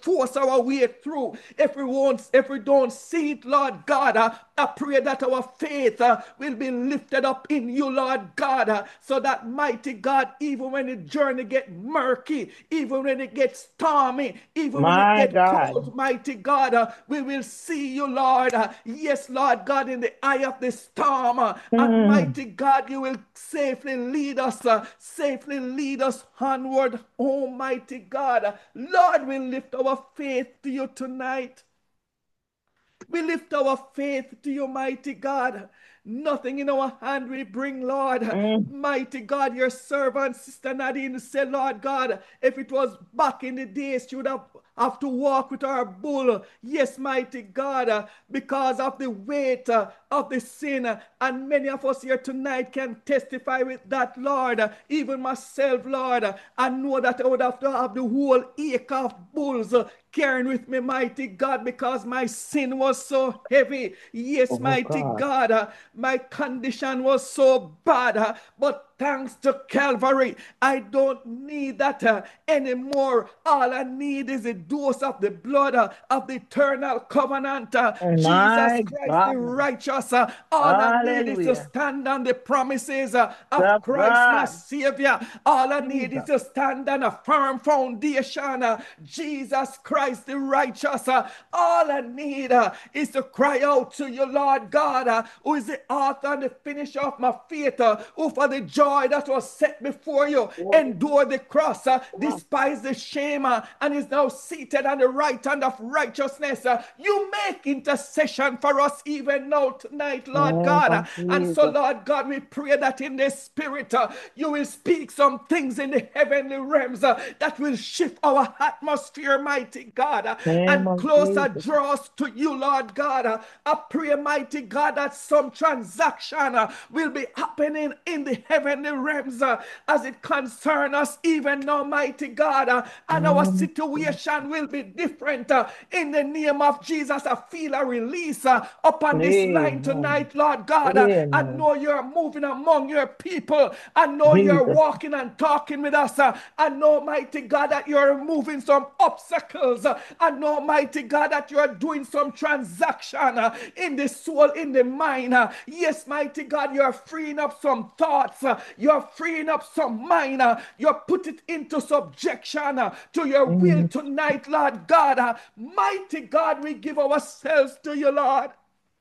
our way through. If we won't, if we don't see it, Lord God, uh, I pray that our faith uh, will be lifted up in you, Lord God, uh, so that mighty God, even when the journey gets murky, even when it gets stormy, even when it My gets God. cold, mighty God, uh, we will see you, Lord. Uh, yes, Lord God, in the eye of the storm, uh, and Mm. mighty God, you will safely lead us, uh, safely lead us onward, almighty God. Uh, Lord, we lift our faith to you tonight. We lift our faith to you, mighty God. Nothing in our hand we bring, Lord. Mm. Mighty God, your servant, Sister Nadine, said, Lord God, if it was back in the days, she would have, have to walk with our bull. Yes, mighty God, uh, because of the weight uh, of the sin. uh, And many of us here tonight can testify with that, Lord. Uh, Even myself, Lord, uh, I know that I would have to have the whole acre of bulls uh, carrying with me, mighty God, because my sin was so heavy. Yes, Oh, mighty God. God, uh, my condition was so bad, uh, but thanks to Calvary, I don't need that uh, anymore. All I need is a dose of the blood uh, of the eternal covenant. uh, Jesus My Christ, the God. righteous. uh, all I need is to Hallelujah. stand on the promises uh, of The Christ, my God. Savior. All I need is Jesus. to stand on a firm foundation. uh, Jesus Christ, the righteous. uh, all I need uh, is to cry out to you, Lord God, uh, who is the author and the finisher of my faith, uh, who for the joy that was set before you endured the cross, uh, despised the shame, uh, and is now seated on the right hand of righteousness. uh, you make intercession for us even now tonight, Lord Name God. of uh, and so, Jesus. Lord God, we pray that in the spirit uh, you will speak some things in the heavenly realms uh, that will shift our atmosphere, mighty God, uh, Name and of closer Jesus. draw us to you, Lord God. uh, I pray, mighty God, that some transaction uh, will be happening in the heavenly realms uh, as it concerns us even now, mighty God, uh, and our Name of Jesus. situation will be different uh, in the name of Jesus. I feel a release uh, upon this line Amen. tonight, Lord God. uh, I Amen. know you're moving among your people. I know you're Jesus. walking and talking with us. uh, I know, mighty God, that you're removing some obstacles. uh, I know, mighty God, that you're doing some transaction uh, in the soul, in the mind. uh, Yes, mighty God, you're freeing up some thoughts. uh, You're freeing up some mind. uh, You're put it into subjection uh, to your will Mm. tonight, Lord God. uh, Mighty God, we give ourselves to you, Lord.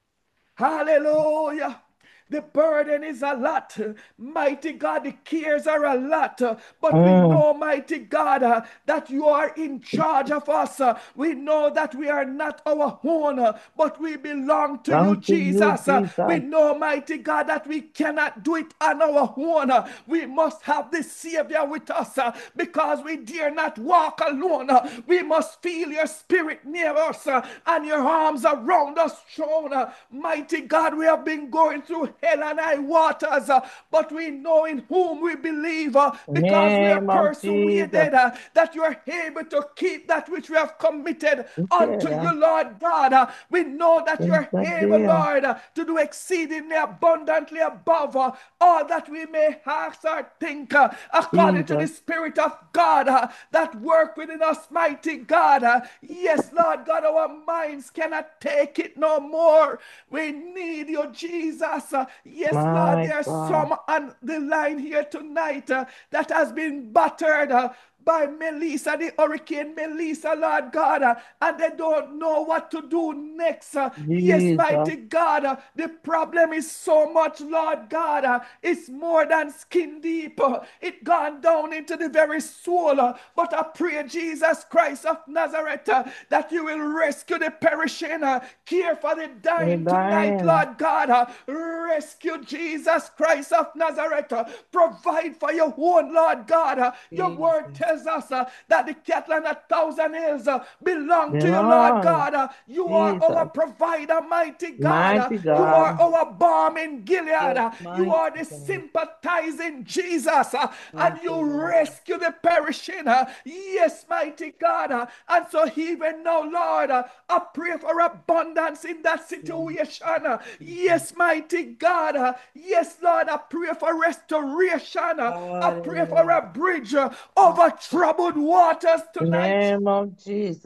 Hallelujah. The burden is a lot. Mighty God, the cares are a lot. But we Mm. know, mighty God, uh, that you are in charge of us. Uh, we know that we are not our own, uh, but we belong to you, Belong to you, Jesus. Uh, we Jesus. know, mighty God, that we cannot do it on our own. Uh, we must have the Savior with us uh, because we dare not walk alone. Uh, we must feel your spirit near us uh, and your arms around us strong. Uh, mighty God, we have been going through hell and high waters, uh, but we know in whom we believe uh, because we are Name of Jesus. persuaded uh, that you are able to keep that which we have committed unto Yeah. you, Lord God. Uh, we know that you Yes, are I able, do. Lord, uh, to do exceedingly abundantly above uh, all that we may ask or think, uh, according to the Jesus. Spirit of God uh, that work within us, mighty God. Uh, yes, Lord God, our minds cannot take it no more. We need you, Jesus. Uh, yes, Lord, My there are God. some on the line here tonight uh, that has been battered uh, by Melissa, the hurricane Melissa, Lord God, uh, and they don't know what to do next. uh, yes, Jesus. mighty God, uh, the problem is so much, Lord God, uh, it's more than skin deep. uh, it gone down into the very soul. uh, but I pray, Jesus Christ of Nazareth, uh, that you will rescue the perishing, uh, care for the dying tonight, Divine. Lord God. uh, rescue Jesus Christ of Nazareth. uh, provide for your own, Lord God. uh, your word tells us uh, that the cattle on a thousand hills uh, belong to you, Lord Belong. God. Uh, you are our Jesus. provider, mighty God. Uh, Mighty you are God. our balm in Gilead. Yes, Uh, you mighty are the God. sympathizing Jesus. Uh, and Thank you, you Lord. rescue the perishing. Uh, yes, mighty God. Uh, and so even now, Lord, uh, I pray for abundance in that situation. Uh, yes, mighty God. Uh, yes, Lord, I pray for restoration. Uh, I pray for Hallelujah. a bridge uh, over troubled waters tonight. Name of Jesus. Thank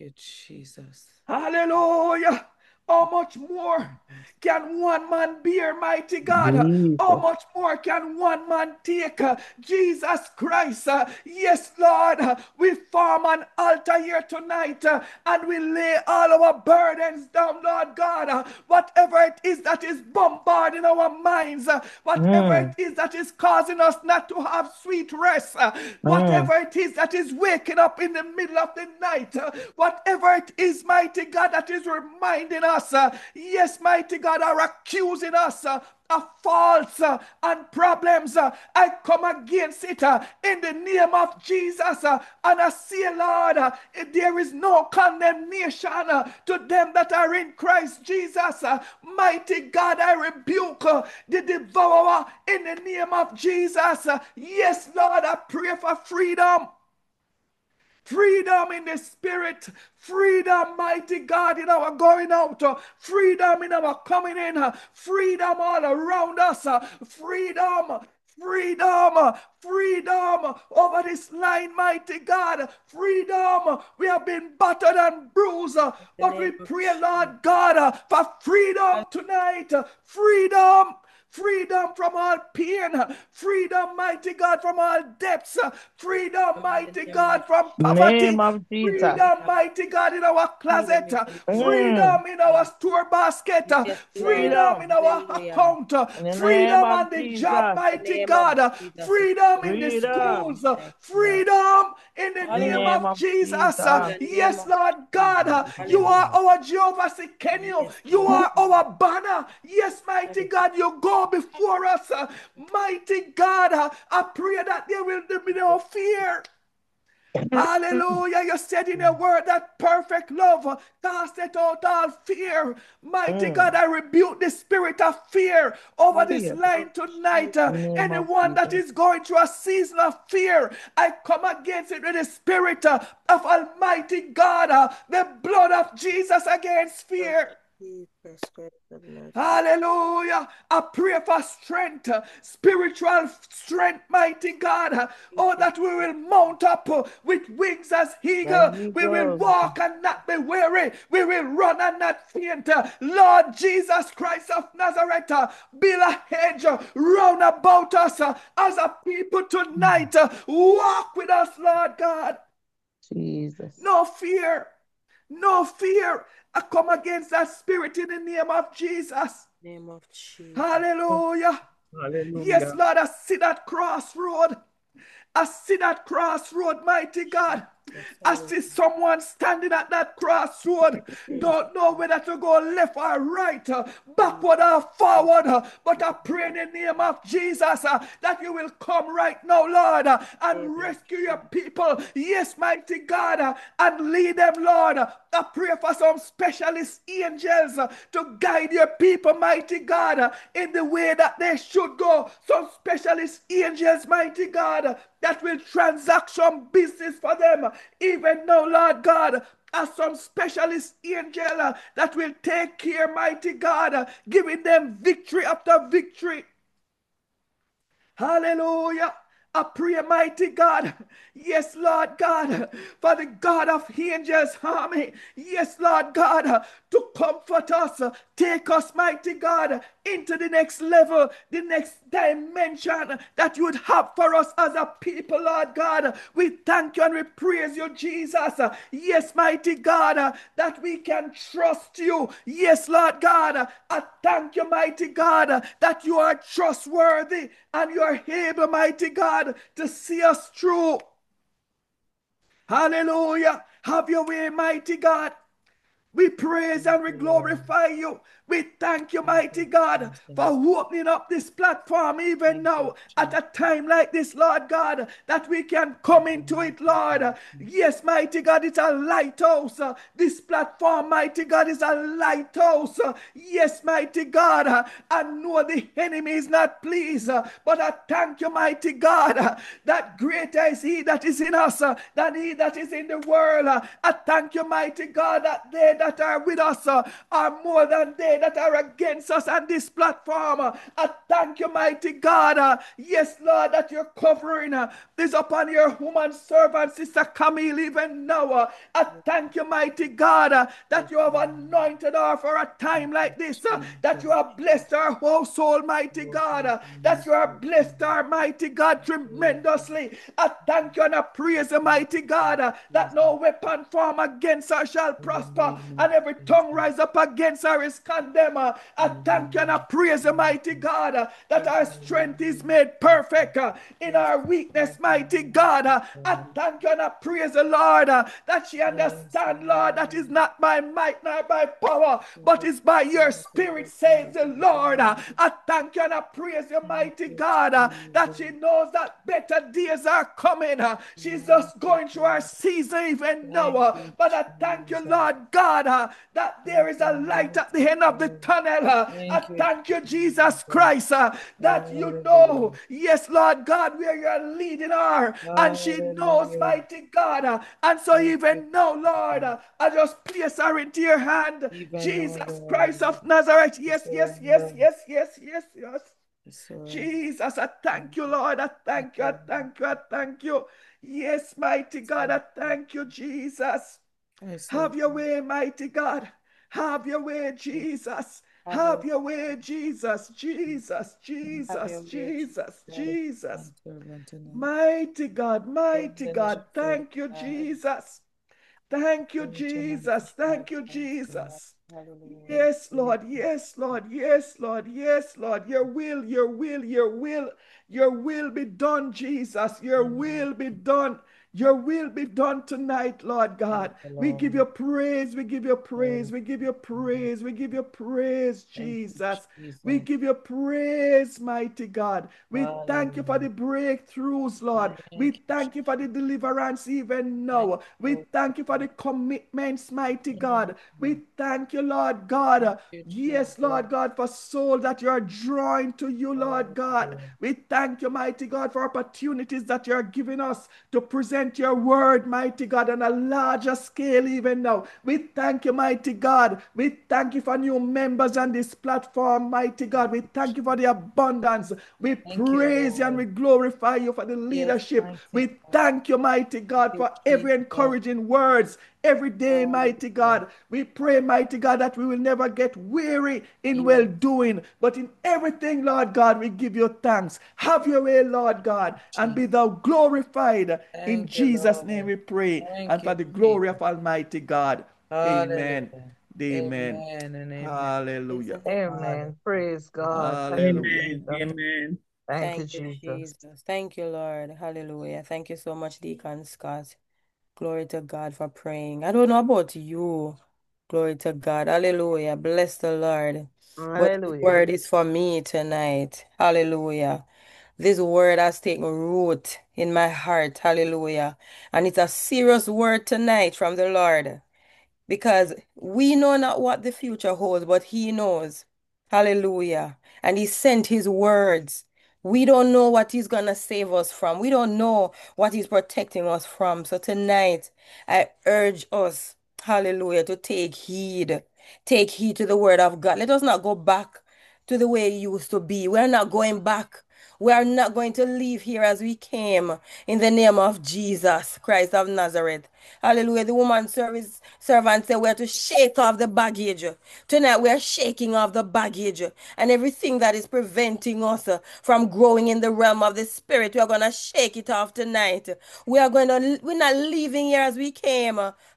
you, Jesus. Hallelujah. How much more can one man bear, mighty God? Jesus. How much more can one man take? Jesus Christ. Yes, Lord, we form an altar here tonight and we lay all our burdens down, Lord God. Whatever it is that is bombarding our minds, whatever Mm. it is that is causing us not to have sweet rest, whatever it is that is waking up in the middle of the night, whatever it is, mighty God, that is reminding us, uh, yes, mighty God, are accusing us uh, of faults uh, and problems. uh, I come against it uh, in the name of Jesus. uh, and I say, Lord, uh, there is no condemnation uh, to them that are in Christ Jesus. uh, mighty God, I rebuke uh, the devourer in the name of Jesus. uh, yes, Lord, I pray for freedom. Freedom in the spirit, freedom, mighty God, in our going out, uh, freedom in our coming in, uh, freedom all around us, uh, freedom, freedom, uh, freedom over this line, mighty God, freedom. We have been battered and bruised, uh, but we pray, Lord God, uh, for freedom tonight, uh, freedom. Freedom from all pain. Freedom, mighty God, from all debts. Freedom, mighty God, from poverty. Name of Jesus. Freedom, mighty God, in our closet. Freedom in our store basket. Freedom in our account. In the Freedom name of on the Jesus. job, mighty name God. of Jesus. Freedom in the Freedom. schools. Freedom in the In the name name of of Jesus. Jesus. Yes, Lord God, you are our Jehovah Sikenu. You are our banner. Yes, mighty God, you go before us. Mighty God, I pray that there will be no fear. Hallelujah. You said in your word that perfect love casteth out all fear. Mighty Mm. God, I rebuke the spirit of fear over this Fear. line tonight. In the name of Anyone that Jesus. is going through a season of fear, I come against it with the spirit uh, of Almighty God, uh, the blood of Jesus against fear. Jesus Christ of Nazareth. Hallelujah. I pray for strength, uh, spiritual strength, mighty God. uh, Oh, that we will mount up uh, with wings as eagle. Like We will eagles. walk and not be weary. We will run and not faint. uh, Lord Jesus Christ of Nazareth, uh, build a hedge uh, round about us uh, as a people tonight. uh, Walk with us, Lord God. Jesus. No fear. No fear. I come against that spirit in the name of Jesus. Name of Jesus. Hallelujah. Hallelujah. Yes, Lord, I see that crossroad. I see that crossroad, mighty God. I see someone standing at that crossroad, don't know whether to go left or right, uh, backward or forward, uh, but I pray in the name of Jesus uh, that you will come right now, Lord, uh, and rescue your people. Yes, mighty God, uh, and lead them, Lord. I pray for some specialist angels uh, to guide your people, mighty God, uh, in the way that they should go. Some specialist angels, mighty God, uh, that will transact some business for them. Even now, Lord God, as some specialist angel uh, that will take care, mighty God, uh, giving them victory after victory. Hallelujah. I pray, mighty God, yes, Lord God, for the God of angels army, yes, Lord God, to comfort us, take us, mighty God, into the next level, the next dimension that you would have for us as a people, Lord God. We thank you and we praise you, Jesus. Yes, mighty God, that we can trust you. Yes, Lord God, I thank you, mighty God, that you are trustworthy and you are able, mighty God, to see us through. Hallelujah. Have your way, mighty God. We praise and we glorify you. We thank you, mighty God, for opening up this platform even now at a time like this, Lord God, that we can come into it, Lord. Yes, mighty God, it's a lighthouse. This platform, mighty God, is a lighthouse. Yes, mighty God, I know the enemy is not pleased, but I thank you, mighty God, that greater is he that is in us than he that is in the world. I thank you, mighty God, that they that are with us uh, are more than they that are against us on this platform. Uh, I thank you, mighty God. Uh, yes, Lord, that you're covering uh, this upon your woman servant, Sister Camille, even now. Uh, I thank you, mighty God, uh, that you have anointed her for a time like this, uh, that you have blessed her household, mighty God, uh, that you have blessed her, mighty God, tremendously. I thank you and I praise you, mighty God, uh, that no weapon formed against her shall prosper, and every tongue rise up against her is condemned. Uh, I thank you and I praise you, mighty God, uh, that our strength is made perfect uh, in our weakness, mighty God. Uh, I thank you and I praise the Lord uh, that she understands, Lord, that is not by might nor by power, but is by your spirit, says the Lord. Uh, I thank you and I praise you, mighty God, uh, that she knows that better days are coming. Uh, she's just going through her season even now. Uh, but I thank you, Lord God, uh, that there is a light at the end of the tunnel. Uh, I thank you, Jesus Christ, uh, that you know, yes, Lord God, where you're leading her, and she knows, mighty God. Uh, and so even now, Lord, uh, I just place her into your hand, Jesus Christ of Nazareth. Yes, yes, yes, yes, yes, yes, yes. Jesus, I thank you, Lord. I thank you, I thank you, I thank you. Yes, mighty God, I thank you, Jesus. Have your way, mighty God. Have your way, Jesus. Have your way, Jesus, Jesus, Jesus, Jesus, Jesus. Mighty God, mighty God, thank you, Jesus. Thank you, Jesus. Thank you, Jesus. Yes, Lord. Yes, Lord. Yes, Lord. Yes, Lord. Your will, your will, your will, your will be done, Jesus. Your will be done. Your will be done tonight, Lord God. We give you praise. We give you praise. We give you praise. We give you praise, Jesus. We give you praise, mighty God. We thank you for the breakthroughs, Lord. We thank you for the deliverance even now. We thank you for the commitments, mighty God. We thank you, Lord God. Yes, Lord God, for souls that you are drawing to you, Lord God. We thank you, mighty God, for opportunities that you are giving us to present your word, mighty God, on a larger scale even now. We thank you, mighty God. We thank you for new members on this platform, mighty God. We thank you for the abundance. We praise you and we glorify you for the leadership. We thank you, mighty God, for every encouraging words every day, mighty God. We pray, mighty God, that we will never get weary in well doing, but in everything, Lord God, we give you thanks. Have your way, Lord God, and be thou glorified. In Jesus' name we pray, and for the glory of Almighty God. Amen. Amen. Hallelujah. Amen. Praise God. Thank you, Hallelujah. Amen. Jesus. Amen. Thank Thank you, you, Jesus. Jesus. Thank you, Lord. Hallelujah. Thank you so much, Deacon Scott. Glory to God for praying. I don't know about you. Glory to God. Hallelujah. Bless the Lord. But the Hallelujah. word is for me tonight. Hallelujah. This word has taken root in my heart. Hallelujah. And it's a serious word tonight from the Lord, because we know not what the future holds, but He knows. Hallelujah. And He sent His words. We don't know what He's going to save us from. We don't know what He's protecting us from. So tonight, I urge us, hallelujah, to take heed. Take heed to the word of God. Let us not go back to the way it used to be. We're not going back. We are not going to leave here as we came, in the name of Jesus Christ of Nazareth. Hallelujah. The woman service servant said we are to shake off the baggage. Tonight we are shaking off the baggage and everything that is preventing us uh, from growing in the realm of the spirit. We are going to shake it off tonight. We are going to, we're not leaving here as we came.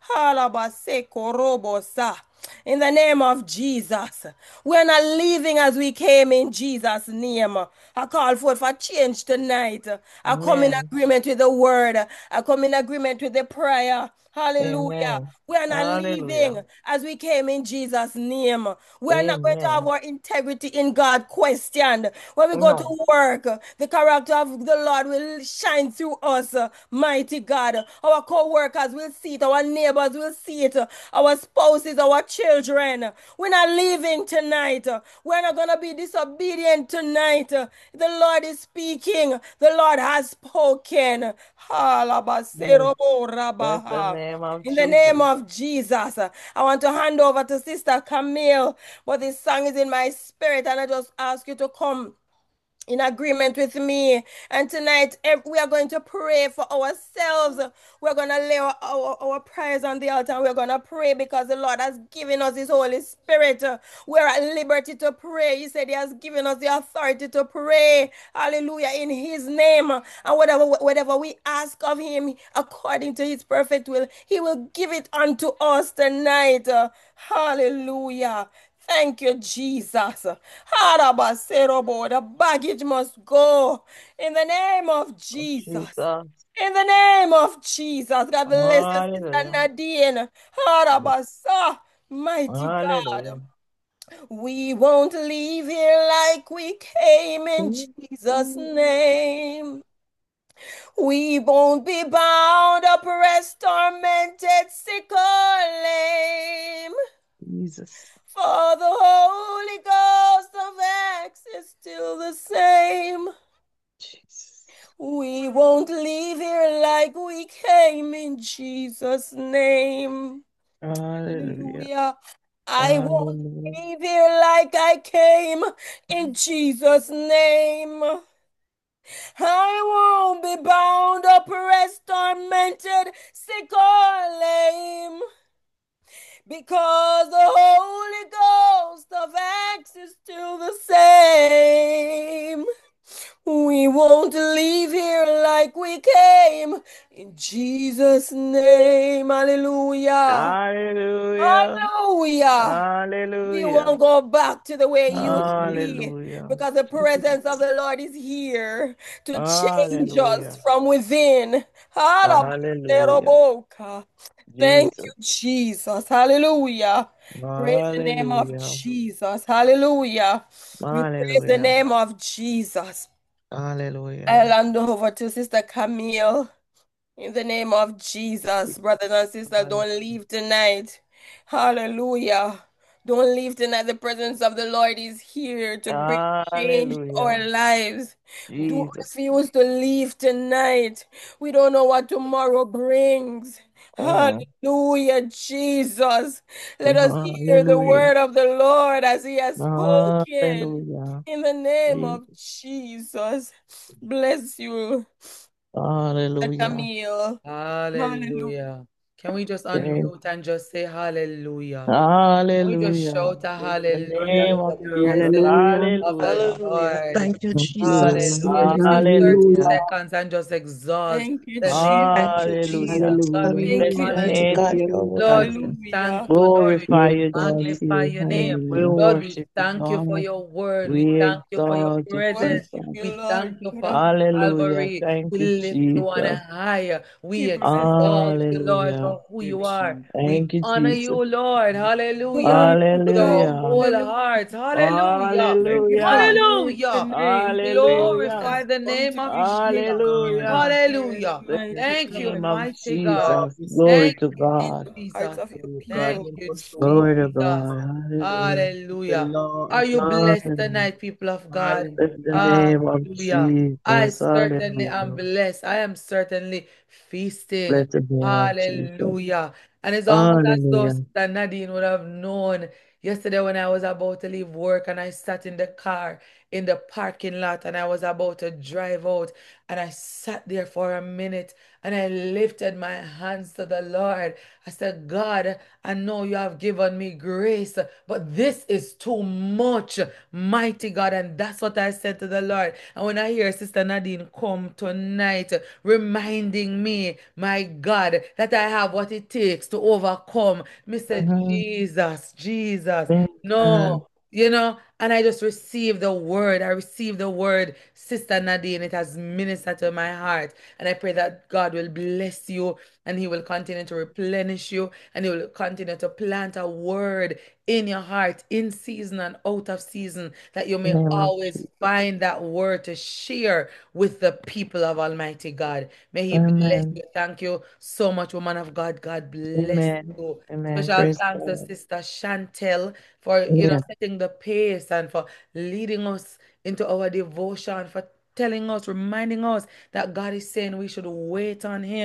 Halabase In the name of Jesus. We're not leaving as we came, in Jesus' name. I call forth for change tonight. I come in Amen. agreement with the word. I come in agreement with the prayer. Hallelujah. Amen. We are not Hallelujah. leaving as we came, in Jesus' name. We are not going to have Amen. our integrity in God questioned. When we go No. to work, the character of the Lord will shine through us, mighty God. Our co-workers will see it. Our neighbors will see it. Our spouses, our children. We're not leaving tonight. We're not going to be disobedient tonight. The Lord is speaking. The Lord has spoken. Yes. Halabaserobo Bless the rabaha. name of In the name Jesus. of Jesus, uh, I want to hand over to Sister Camille, but this song is in my spirit, and I just ask you to come in agreement with me. And tonight, ev- we are going to pray for ourselves. We're going to lay our, our, our prayers on the altar. And we're going to pray because the Lord has given us His Holy Spirit. We're at liberty to pray. He said He has given us the authority to pray. Hallelujah. In His name. And whatever, whatever we ask of Him, according to His perfect will, He will give it unto us tonight. Hallelujah. Thank you, Jesus. Harabaserobo, the baggage must go in the name of Jesus. Jesus. In the name of Jesus. God bless us, Sister Hallelujah. Nadine. Harabasa, mighty God. Hallelujah. We won't leave here like we came in Jesus' name. We won't be bound, oppressed, tormented, sick, or lame. Jesus. For the Holy Ghost of Acts is still the same. Jesus. We won't leave here like we came in Jesus' name. Hallelujah. Hallelujah. I won't Hallelujah. leave here like I came in Jesus' name. I won't be bound, oppressed, tormented, sick, or lame. Because the Holy Ghost of Acts is still the same. We won't leave here like we came. In Jesus' name, hallelujah. Hallelujah. Hallelujah. We Hallelujah. won't go back to the way it used to be Hallelujah. because the presence of the Lord is here to change Hallelujah. us from within. Hallelujah. Thank Jesus. you, Jesus. Hallelujah. Praise the name of Hallelujah. Jesus. Hallelujah. We praise the Hallelujah. name of Jesus. Hallelujah. I'll hand over to Sister Camille. In the name of Jesus, brothers and sisters, don't leave tonight. Hallelujah. Don't leave tonight. The presence of the Lord is here to bring change to Hallelujah. our lives. Don't Jesus. refuse to leave tonight. We don't know what tomorrow brings. Mm. Hallelujah, Jesus. Let us hear the Hallelujah. word of the Lord as He has spoken. Hallelujah. In the name Jesus. of Jesus. Bless you, Hallelujah. Camille. Hallelujah. Hallelujah. Can we just Thank- unmute and just say hallelujah? Can we just Hallelujah. shout a In the hallelujah name in of the Jesus. presence Hallelujah. of the Hallelujah. Lord? Thank you, Jesus. Hallelujah. Just take thirty Hallelujah. seconds and just exalt Thank you, the name Jesus. of Thank you, Hallelujah. Jesus. God. We Thank Bless you, your honor Mighty name, you. God, Jesus. you're Lord, worthy. we Hallelujah. thank you. Lord, we Glorify you, God. magnify your name. We Hallelujah. Lord, we worship you, thank you for God. your word. We We thank you for your exalt you, presence. Worship Jesus. you, We Lord. thank you for Hallelujah. Calvary. Thank We you, lift you on a Jesus. higher. We Give us exalt you, Lord, Hallelujah. for who you are. We Thank you, honor Jesus. you, Lord. Hallelujah. With our Hallelujah. Hallelujah. whole Hallelujah. hearts. Hallelujah. Thank you for Hallelujah. grace Hallelujah. tonight. Hallelujah. Glorify the Come name to of be Jesus. Hallelujah. here, Hallelujah. Bless mighty Thank the you, God. name of mighty God. Jesus. Glory Thank to you, In God. the hearts Jesus. of your Thank people. you, Glory to Jesus. God. Hallelujah. Hallelujah. Are you blessed Hallelujah. tonight, people of God? Bless the name of Hallelujah. I Jesus. certainly am Hallelujah. blessed. I am certainly feasting. Bless the name of Jesus. Hallelujah. And it's almost as though Hallelujah. Sister Nadine would have known yesterday when I was about to leave work and I sat in the car in the parking lot and I was about to drive out and I sat there for a minute and I lifted my hands to the Lord. I said, God, I know you have given me grace, but this is too much, mighty God. And that's what I said to the Lord. And when I hear Sister Nadine come tonight, reminding me, my God, that I have what it takes to overcome, Mister Mhm. Jesus, Jesus. Amen. No, you know, and I just received the word. I received the word, Sister Nadine. It has ministered to my heart. And I pray that God will bless you and He will continue to replenish you and He will continue to plant a word in your heart in season and out of season that you In may the name of always Jesus. find that word to share with the people of Almighty God. May He bless Amen. you. Thank you so much, woman of God. God bless Amen. you. Amen. Special Praise thanks to God. Sister Chantel for, you know, Yes. setting the pace and for leading us into our devotion, for telling us, reminding us that God is saying we should wait on Him.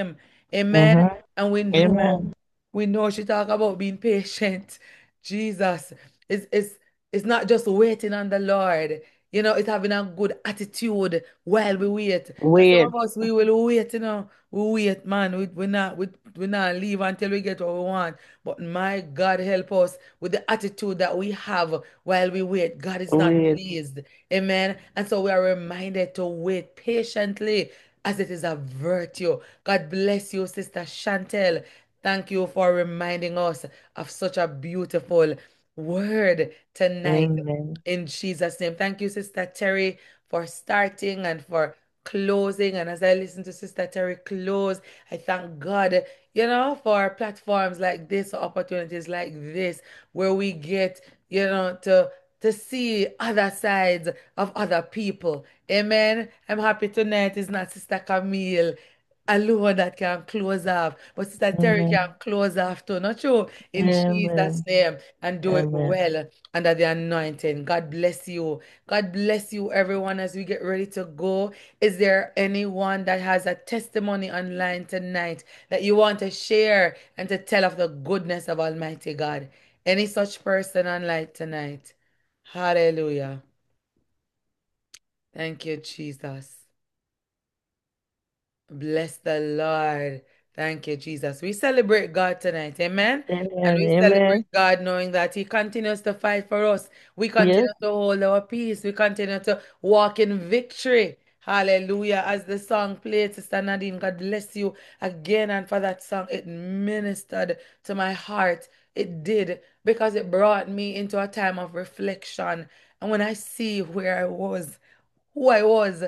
Amen. Mm-hmm. And we know, Amen. we know she talk about being patient. Jesus. It's, it's, it's not just waiting on the Lord. You know, it's having a good attitude while we wait. Because some Wait. of us, we will wait, you know. We wait, man. We, we not we, we not leave until we get what we want. But my God, help us with the attitude that we have while we wait. God is not Wait. pleased. Amen. And so we are reminded to wait patiently as it is a virtue. God bless you, Sister Chantel. Thank you for reminding us of such a beautiful word tonight Amen. in Jesus' name. Thank you, Sister Terry, for starting and for closing. And as I listen to Sister Terry close, I thank God, you know, for platforms like this, opportunities like this, where we get, you know, to to see other sides of other people. Amen. I'm happy tonight is not Sister Camille alone that can close off, but Sister Terry Amen. can close off too. Not true. In Jesus' Amen. name, and do it Amen. well under the anointing. God bless you. God bless you, everyone, as we get ready to go. Is there anyone that has a testimony online tonight that you want to share and to tell of the goodness of Almighty God? Any such person online tonight? Hallelujah. Thank you, Jesus. Bless the Lord. Thank you, Jesus. We celebrate God tonight. Amen. And Amen. we Amen. celebrate God knowing that He continues to fight for us. We Yes. continue to hold our peace. We continue to walk in victory. Hallelujah. As the song played, Sister Nadine, God bless you again. And for that song, it ministered to my heart. It did, because it brought me into a time of reflection. And when I see where I was, who I was,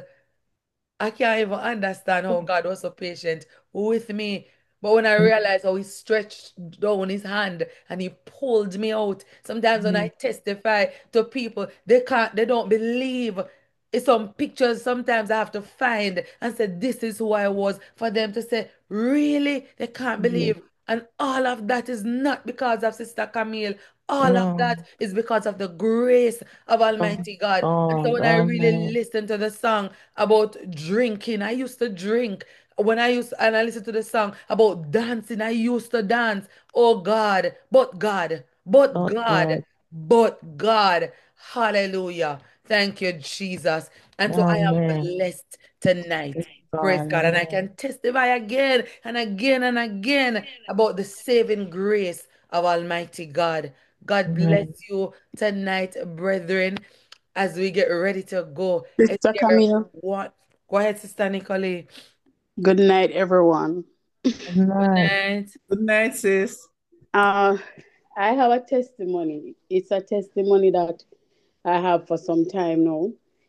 I can't even understand how God was so patient with me. But when I realized how He stretched down His hand and He pulled me out, sometimes when I testify to people, they can't, they don't believe. It's some pictures sometimes I have to find and say, this is who I was, for them to say, really? They can't believe. And all of that is not because of Sister Camille. All of No. that is because of the grace of Oh, Almighty God. And so God. when I really Amen. listen to the song about drinking, I used to drink. When I used and I listen to the song about dancing, I used to dance. Oh God, but God, but Oh, God, God. but God. Hallelujah. Thank you, Jesus. And so I am Amen. blessed tonight. Praise God. God. And I Amen. can testify again and again and again about the saving grace of Almighty God. God bless Amen. you tonight, brethren, as we get ready to go. Is Sister there Camille, what? Go ahead, Sister Nicole. good night, everyone. Good Good night. night. Good night, sis. Uh, I have a testimony. It's a testimony that I have for some time now,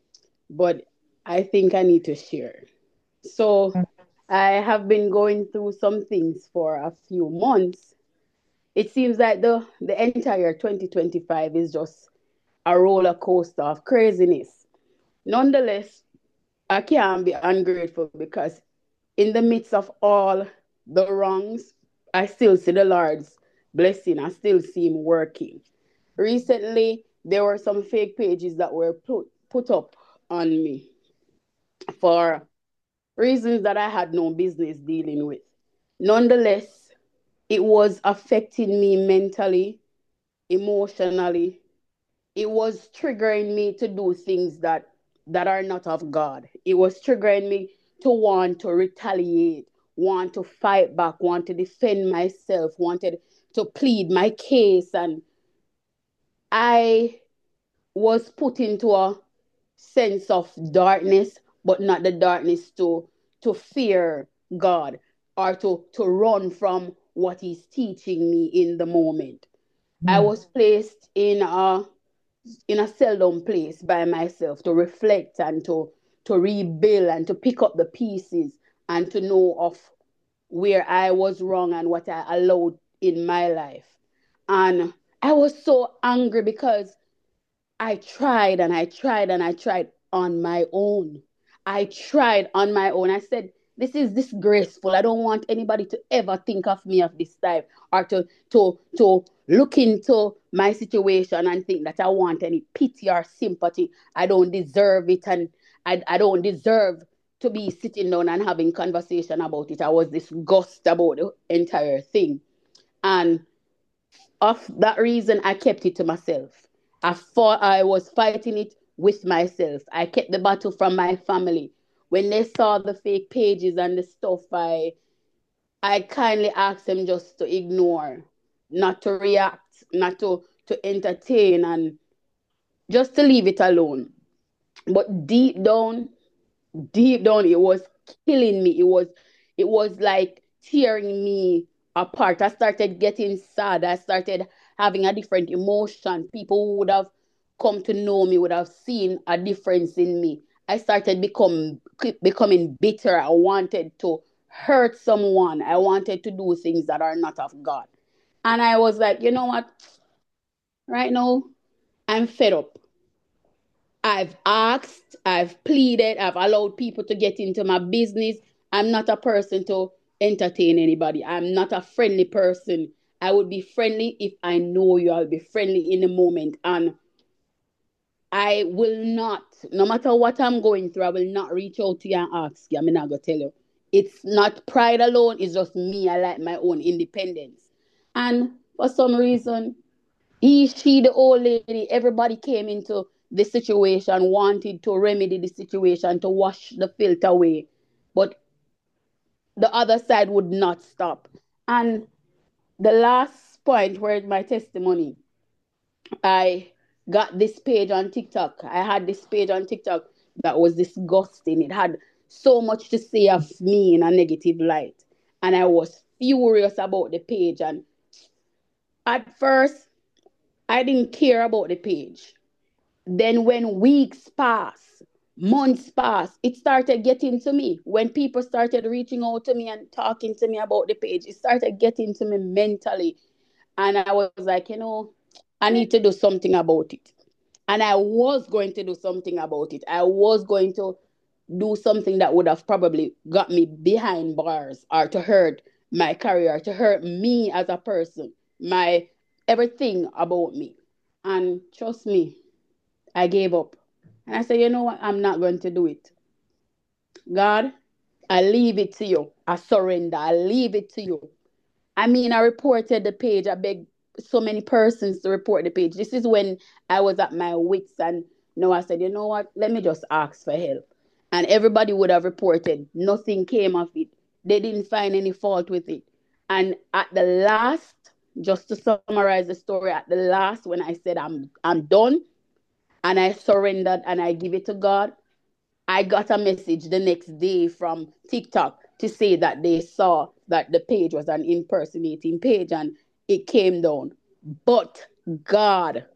but I think I need to share. So, I have been going through some things for a few months. It seems like the, the entire twenty twenty-five is just a roller coaster of craziness. Nonetheless, I can't be ungrateful because in the midst of all the wrongs, I still see the Lord's blessing. I still see Him working. Recently, there were some fake pages that were put, put up on me for reasons that I had no business dealing with. Nonetheless, it was affecting me mentally, emotionally. It was triggering me to do things that that are not of God. It was triggering me to want to retaliate, want to fight back, want to defend myself, wanted to plead my case, and I was put into a sense of darkness, but not the darkness to to fear God or to to run from what He's teaching me in the moment. I was placed in a in a seldom place by myself to reflect and to to rebuild and to pick up the pieces and to know of where I was wrong and what I allowed in my life. And I was so angry because I tried and I tried and I tried on my own. I tried on my own. I said, this is disgraceful. I don't want anybody to ever think of me of this type or to to to look into my situation and think that I want any pity or sympathy. I don't deserve it and I, I don't deserve to be sitting down and having conversation about it. I was disgusted about the entire thing. And of that reason, I kept it to myself. I fought, I was fighting it with myself. I kept the battle from my family. When they saw the fake pages and the stuff, I I kindly asked them just to ignore, not to react, not to, to entertain, and just to leave it alone. But deep down, deep down, it was killing me. It was, it was like tearing me apart. I started getting sad. I started having a different emotion. People who would have come to know me would have seen a difference in me. I started become becoming bitter. I wanted to hurt someone. I wanted to do things that are not of God. And I was like, you know what? Right now, I'm fed up. I've asked, I've pleaded, I've allowed people to get into my business. I'm not a person to entertain anybody. I'm not a friendly person. I would be friendly if I know you. I'll be friendly in the moment. And I will not, no matter what I'm going through, I will not reach out to you and ask you. I'm not going to tell you. It's not pride alone. It's just me. I like my own independence. And for some reason, he, she, the old lady, everybody came into the situation, wanted to remedy the situation, to wash the filth away. But the other side would not stop. And the last point where my testimony, I got this page on TikTok. I had this page on TikTok that was disgusting. It had so much to say of me in a negative light. And I was furious about the page. And at first, I didn't care about the page. Then when weeks passed, months passed, it started getting to me. When people started reaching out to me and talking to me about the page, it started getting to me mentally. And I was like, you know, I need to do something about it. And I was going to do something about it. I was going to do something that would have probably got me behind bars, or to hurt my career, to hurt me as a person, my everything about me. And trust me, I gave up. And I said, you know what? I'm not going to do it. God, I leave it to you. I surrender. I leave it to you. I mean, I reported the page. I begged so many persons to report the page. This is when I was at my wits, and now I said, you know what? Let me just ask for help. And everybody would have reported. Nothing came of it. They didn't find any fault with it. And at the last, just to summarize the story, at the last, when I said I'm I'm done, and I surrendered and I give it to God, I got a message the next day from TikTok to say that they saw that the page was an impersonating page and it came down. But God,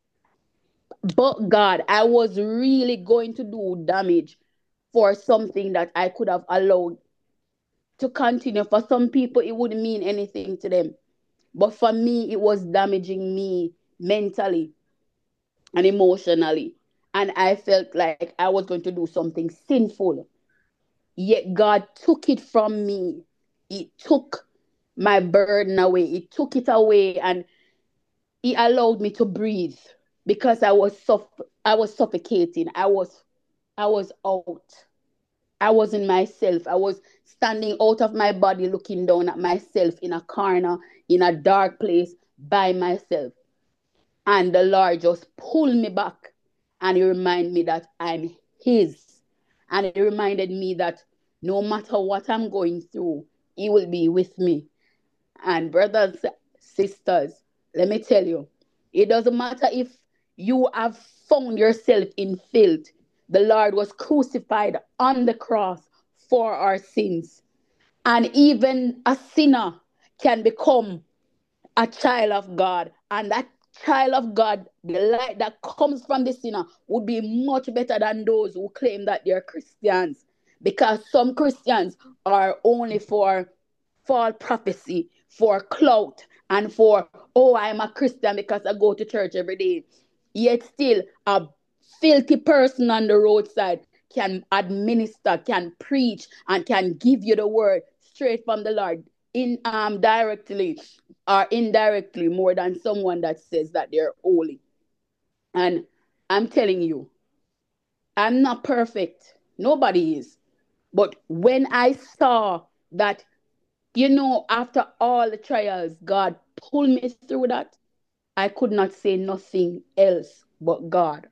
but God, I was really going to do damage for something that I could have allowed to continue. For some people, it wouldn't mean anything to them. But for me, it was damaging me mentally and emotionally. And I felt like I was going to do something sinful. Yet God took it from me. He took my burden away. He took it away, and He allowed me to breathe, because I was suff- I was suffocating. I was I was out. I wasn't myself. I was standing out of my body, looking down at myself in a corner, in a dark place by myself. And the Lord just pulled me back, and He reminded me that I'm His. And He reminded me that no matter what I'm going through, He will be with me. And brothers, sisters, let me tell you, it doesn't matter if you have found yourself in filth. The Lord was crucified on the cross for our sins. And even a sinner can become a child of God. And that child of God, the light that comes from the sinner, would be much better than those who claim that they're Christians. Because some Christians are only for false prophecy, for clout, and for, oh, I'm a Christian because I go to church every day. Yet still, a filthy person on the roadside can administer, can preach, and can give you the word straight from the Lord, in um directly or indirectly, more than someone that says that they're holy. And I'm telling you, I'm not perfect. Nobody is. But when I saw that, you know, after all the trials, God pulled me through that, I could not say nothing else but God.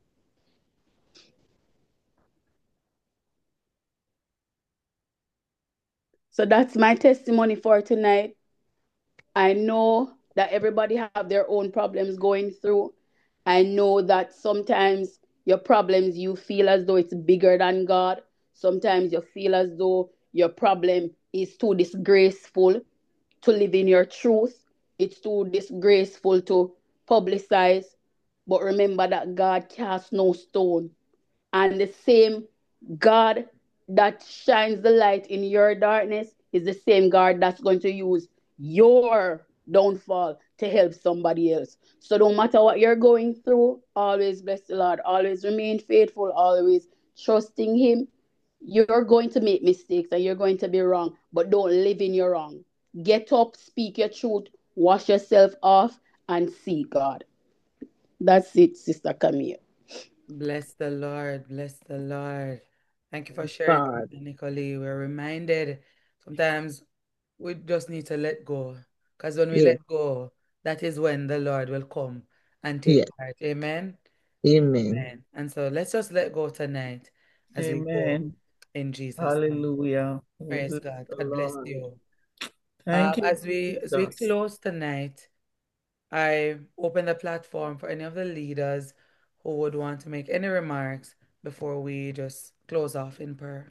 So that's my testimony for tonight. I know that everybody have their own problems going through. I know that sometimes your problems, you feel as though it's bigger than God. Sometimes you feel as though your problem is too disgraceful to live in your truth. It's too disgraceful to publicize. But remember that God casts no stone. And the same God that shines the light in your darkness is the same God that's going to use your downfall to help somebody else. So no matter what you're going through, always bless the Lord. Always remain faithful. Always trusting Him. You're going to make mistakes and you're going to be wrong, but don't live in your wrong. Get up, speak your truth, wash yourself off, and see God. That's it, Sister Camille. Bless the Lord. Bless the Lord. Thank you for Praise sharing, God. Sister Nicole. We're reminded sometimes we just need to let go. Because when we Yeah. let go, that is when the Lord will come and take Yeah. part. Amen. Amen. Amen. And so let's just let go tonight as we go Amen. in Jesus' name. Hallelujah. We Praise bless God. the God bless Lord. you. Thank Um, you, as we as we Jesus. close tonight, I open the platform for any of the leaders who would want to make any remarks before we just close off in prayer.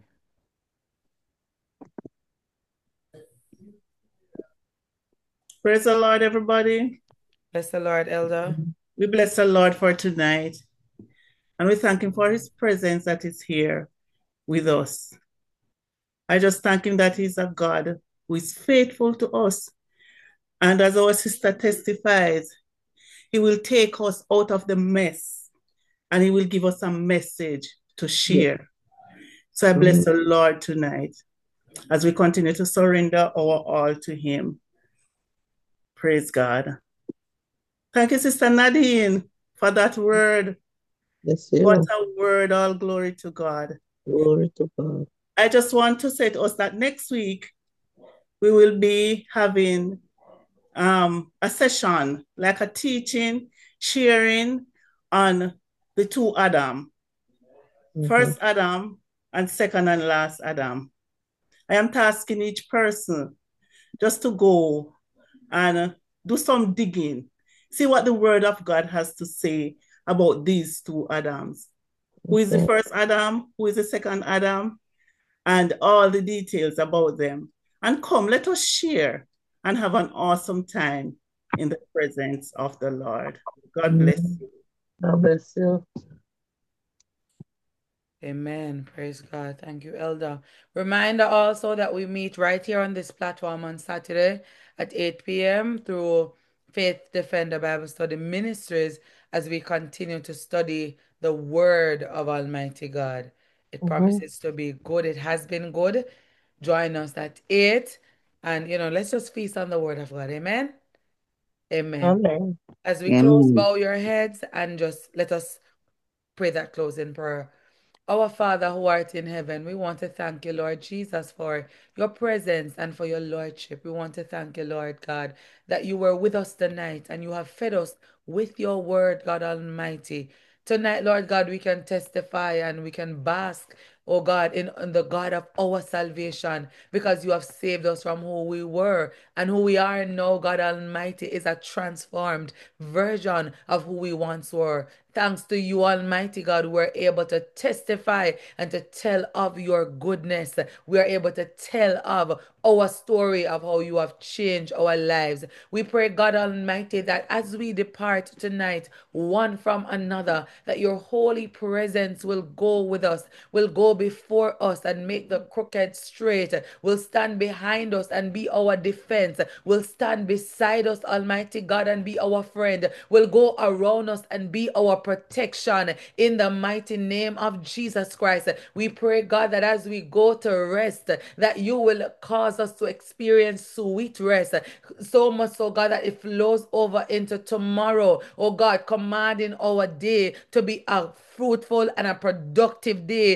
Praise the Lord, everybody. Bless the Lord, Elder. We bless the Lord for tonight. And we thank Him for His presence that is here with us. I just thank Him that He's a God who is faithful to us. And as our sister testifies, He will take us out of the mess and He will give us a message to share. So I bless the Lord tonight as we continue to surrender our all to Him. Praise God. Thank you, Sister Nadine, for that word. Yes, you. What a word. All glory to God. Glory to God. I just want to say to us that next week we will be having um, a session, like a teaching, sharing on the two Adam. Mhm. First Adam and second and last Adam. I am tasking each person just to go and do some digging, see what the word of God has to say about these two Adams. Who is the Okay. first Adam? Who is the second Adam? And all the details about them. And come, let us share and have an awesome time in the presence of the Lord. God bless you. God bless you. Amen. Praise God. Thank you, Elder. Reminder also that we meet right here on this platform on Saturday at eight p m through Faith Defender Bible Study Ministries as we continue to study the Word of Almighty God. It Mhm. promises to be good. It has been good. Join us at eight. And, you know, let's just feast on the Word of God. Amen. Amen. Amen. As we close, Amen. bow your heads and just let us pray that closing prayer. Our Father who art in heaven, we want to thank you, Lord Jesus, for your presence and for your lordship. We want to thank you, Lord God, that you were with us tonight and you have fed us with your word, God Almighty. Tonight, Lord God, we can testify and we can bask, oh God, in, in the God of our salvation because you have saved us from who we were and who we are now, God Almighty, is a transformed version of who we once were. Thanks to you, Almighty God, we're able to testify and to tell of your goodness. We are able to tell of our story of how you have changed our lives. We pray, God Almighty, that as we depart tonight, one from another, that your holy presence will go with us, will go before us and make the crooked straight, will stand behind us and be our defense, will stand beside us, Almighty God, and be our friend, will go around us and be our protection in the mighty name of Jesus Christ. We pray, God, that as we go to rest, that you will cause us to experience sweet rest, so much so, God, that it flows over into tomorrow. Oh God, commanding our day to be a fruitful and a productive day, one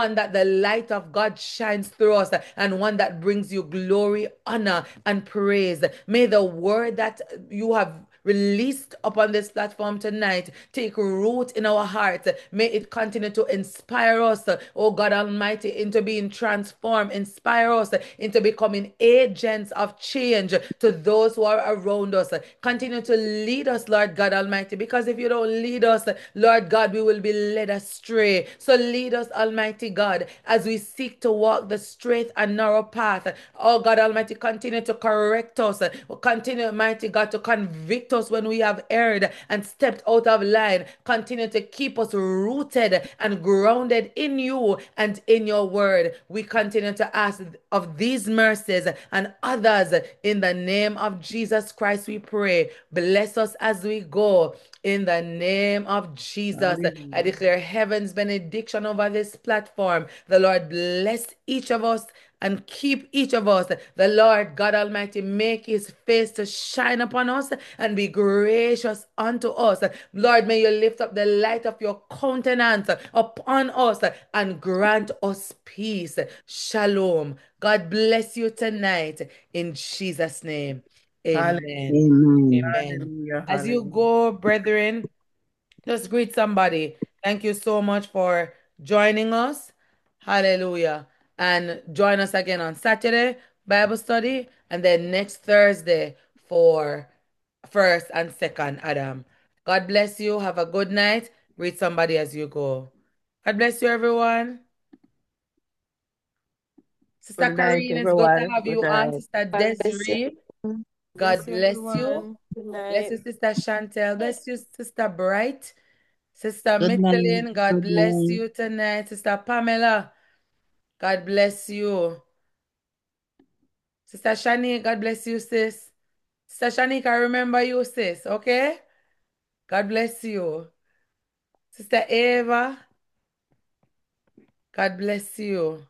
one that the light of God shines through us, and one that brings you glory, honor, and praise. May the word that you have released upon this platform tonight take root in our hearts. May it continue to inspire us, oh God Almighty, into being transformed. Inspire us into becoming agents of change to those who are around us. Continue to lead us, Lord God Almighty, because if you don't lead us, Lord God, we will be led astray. So lead us, Almighty God, as we seek to walk the straight and narrow path. Oh God Almighty, continue to correct us. Continue, Almighty God, to convict us when we have erred and stepped out of line. Continue to keep us rooted and grounded in you and in your word. We continue to ask of these mercies and others in the name of Jesus Christ. We pray. Bless us as we go. In the name of Jesus, I declare heaven's benediction over this platform. The Lord bless each of us and keep each of us. The Lord God Almighty make his face to shine upon us and be gracious unto us. Lord, may you lift up the light of your countenance upon us and grant us peace. Shalom. God bless you tonight in Jesus' name. Amen. Amen. Amen. Hallelujah. As you Hallelujah. go, brethren, just greet somebody. Thank you so much for joining us. Hallelujah. And join us again on Saturday, Bible study, and then next Thursday for first and second Adam. God bless you. Have a good night. Greet somebody as you go. God bless you, everyone. Sister Good night, Karine, it's good to everyone. have Good you on. night. Sister God bless you. Desiree, Bless God you, bless you. everyone. Good Bless night. you, Sister Chantel. Bless you, Sister Bright. Sister Good night. Michelin, God Good bless night. you tonight. Sister Pamela, God bless you. Sister Shani, God bless you, sis. Sister Shanika, I remember you, sis, okay? God bless you. Sister Eva, God bless you.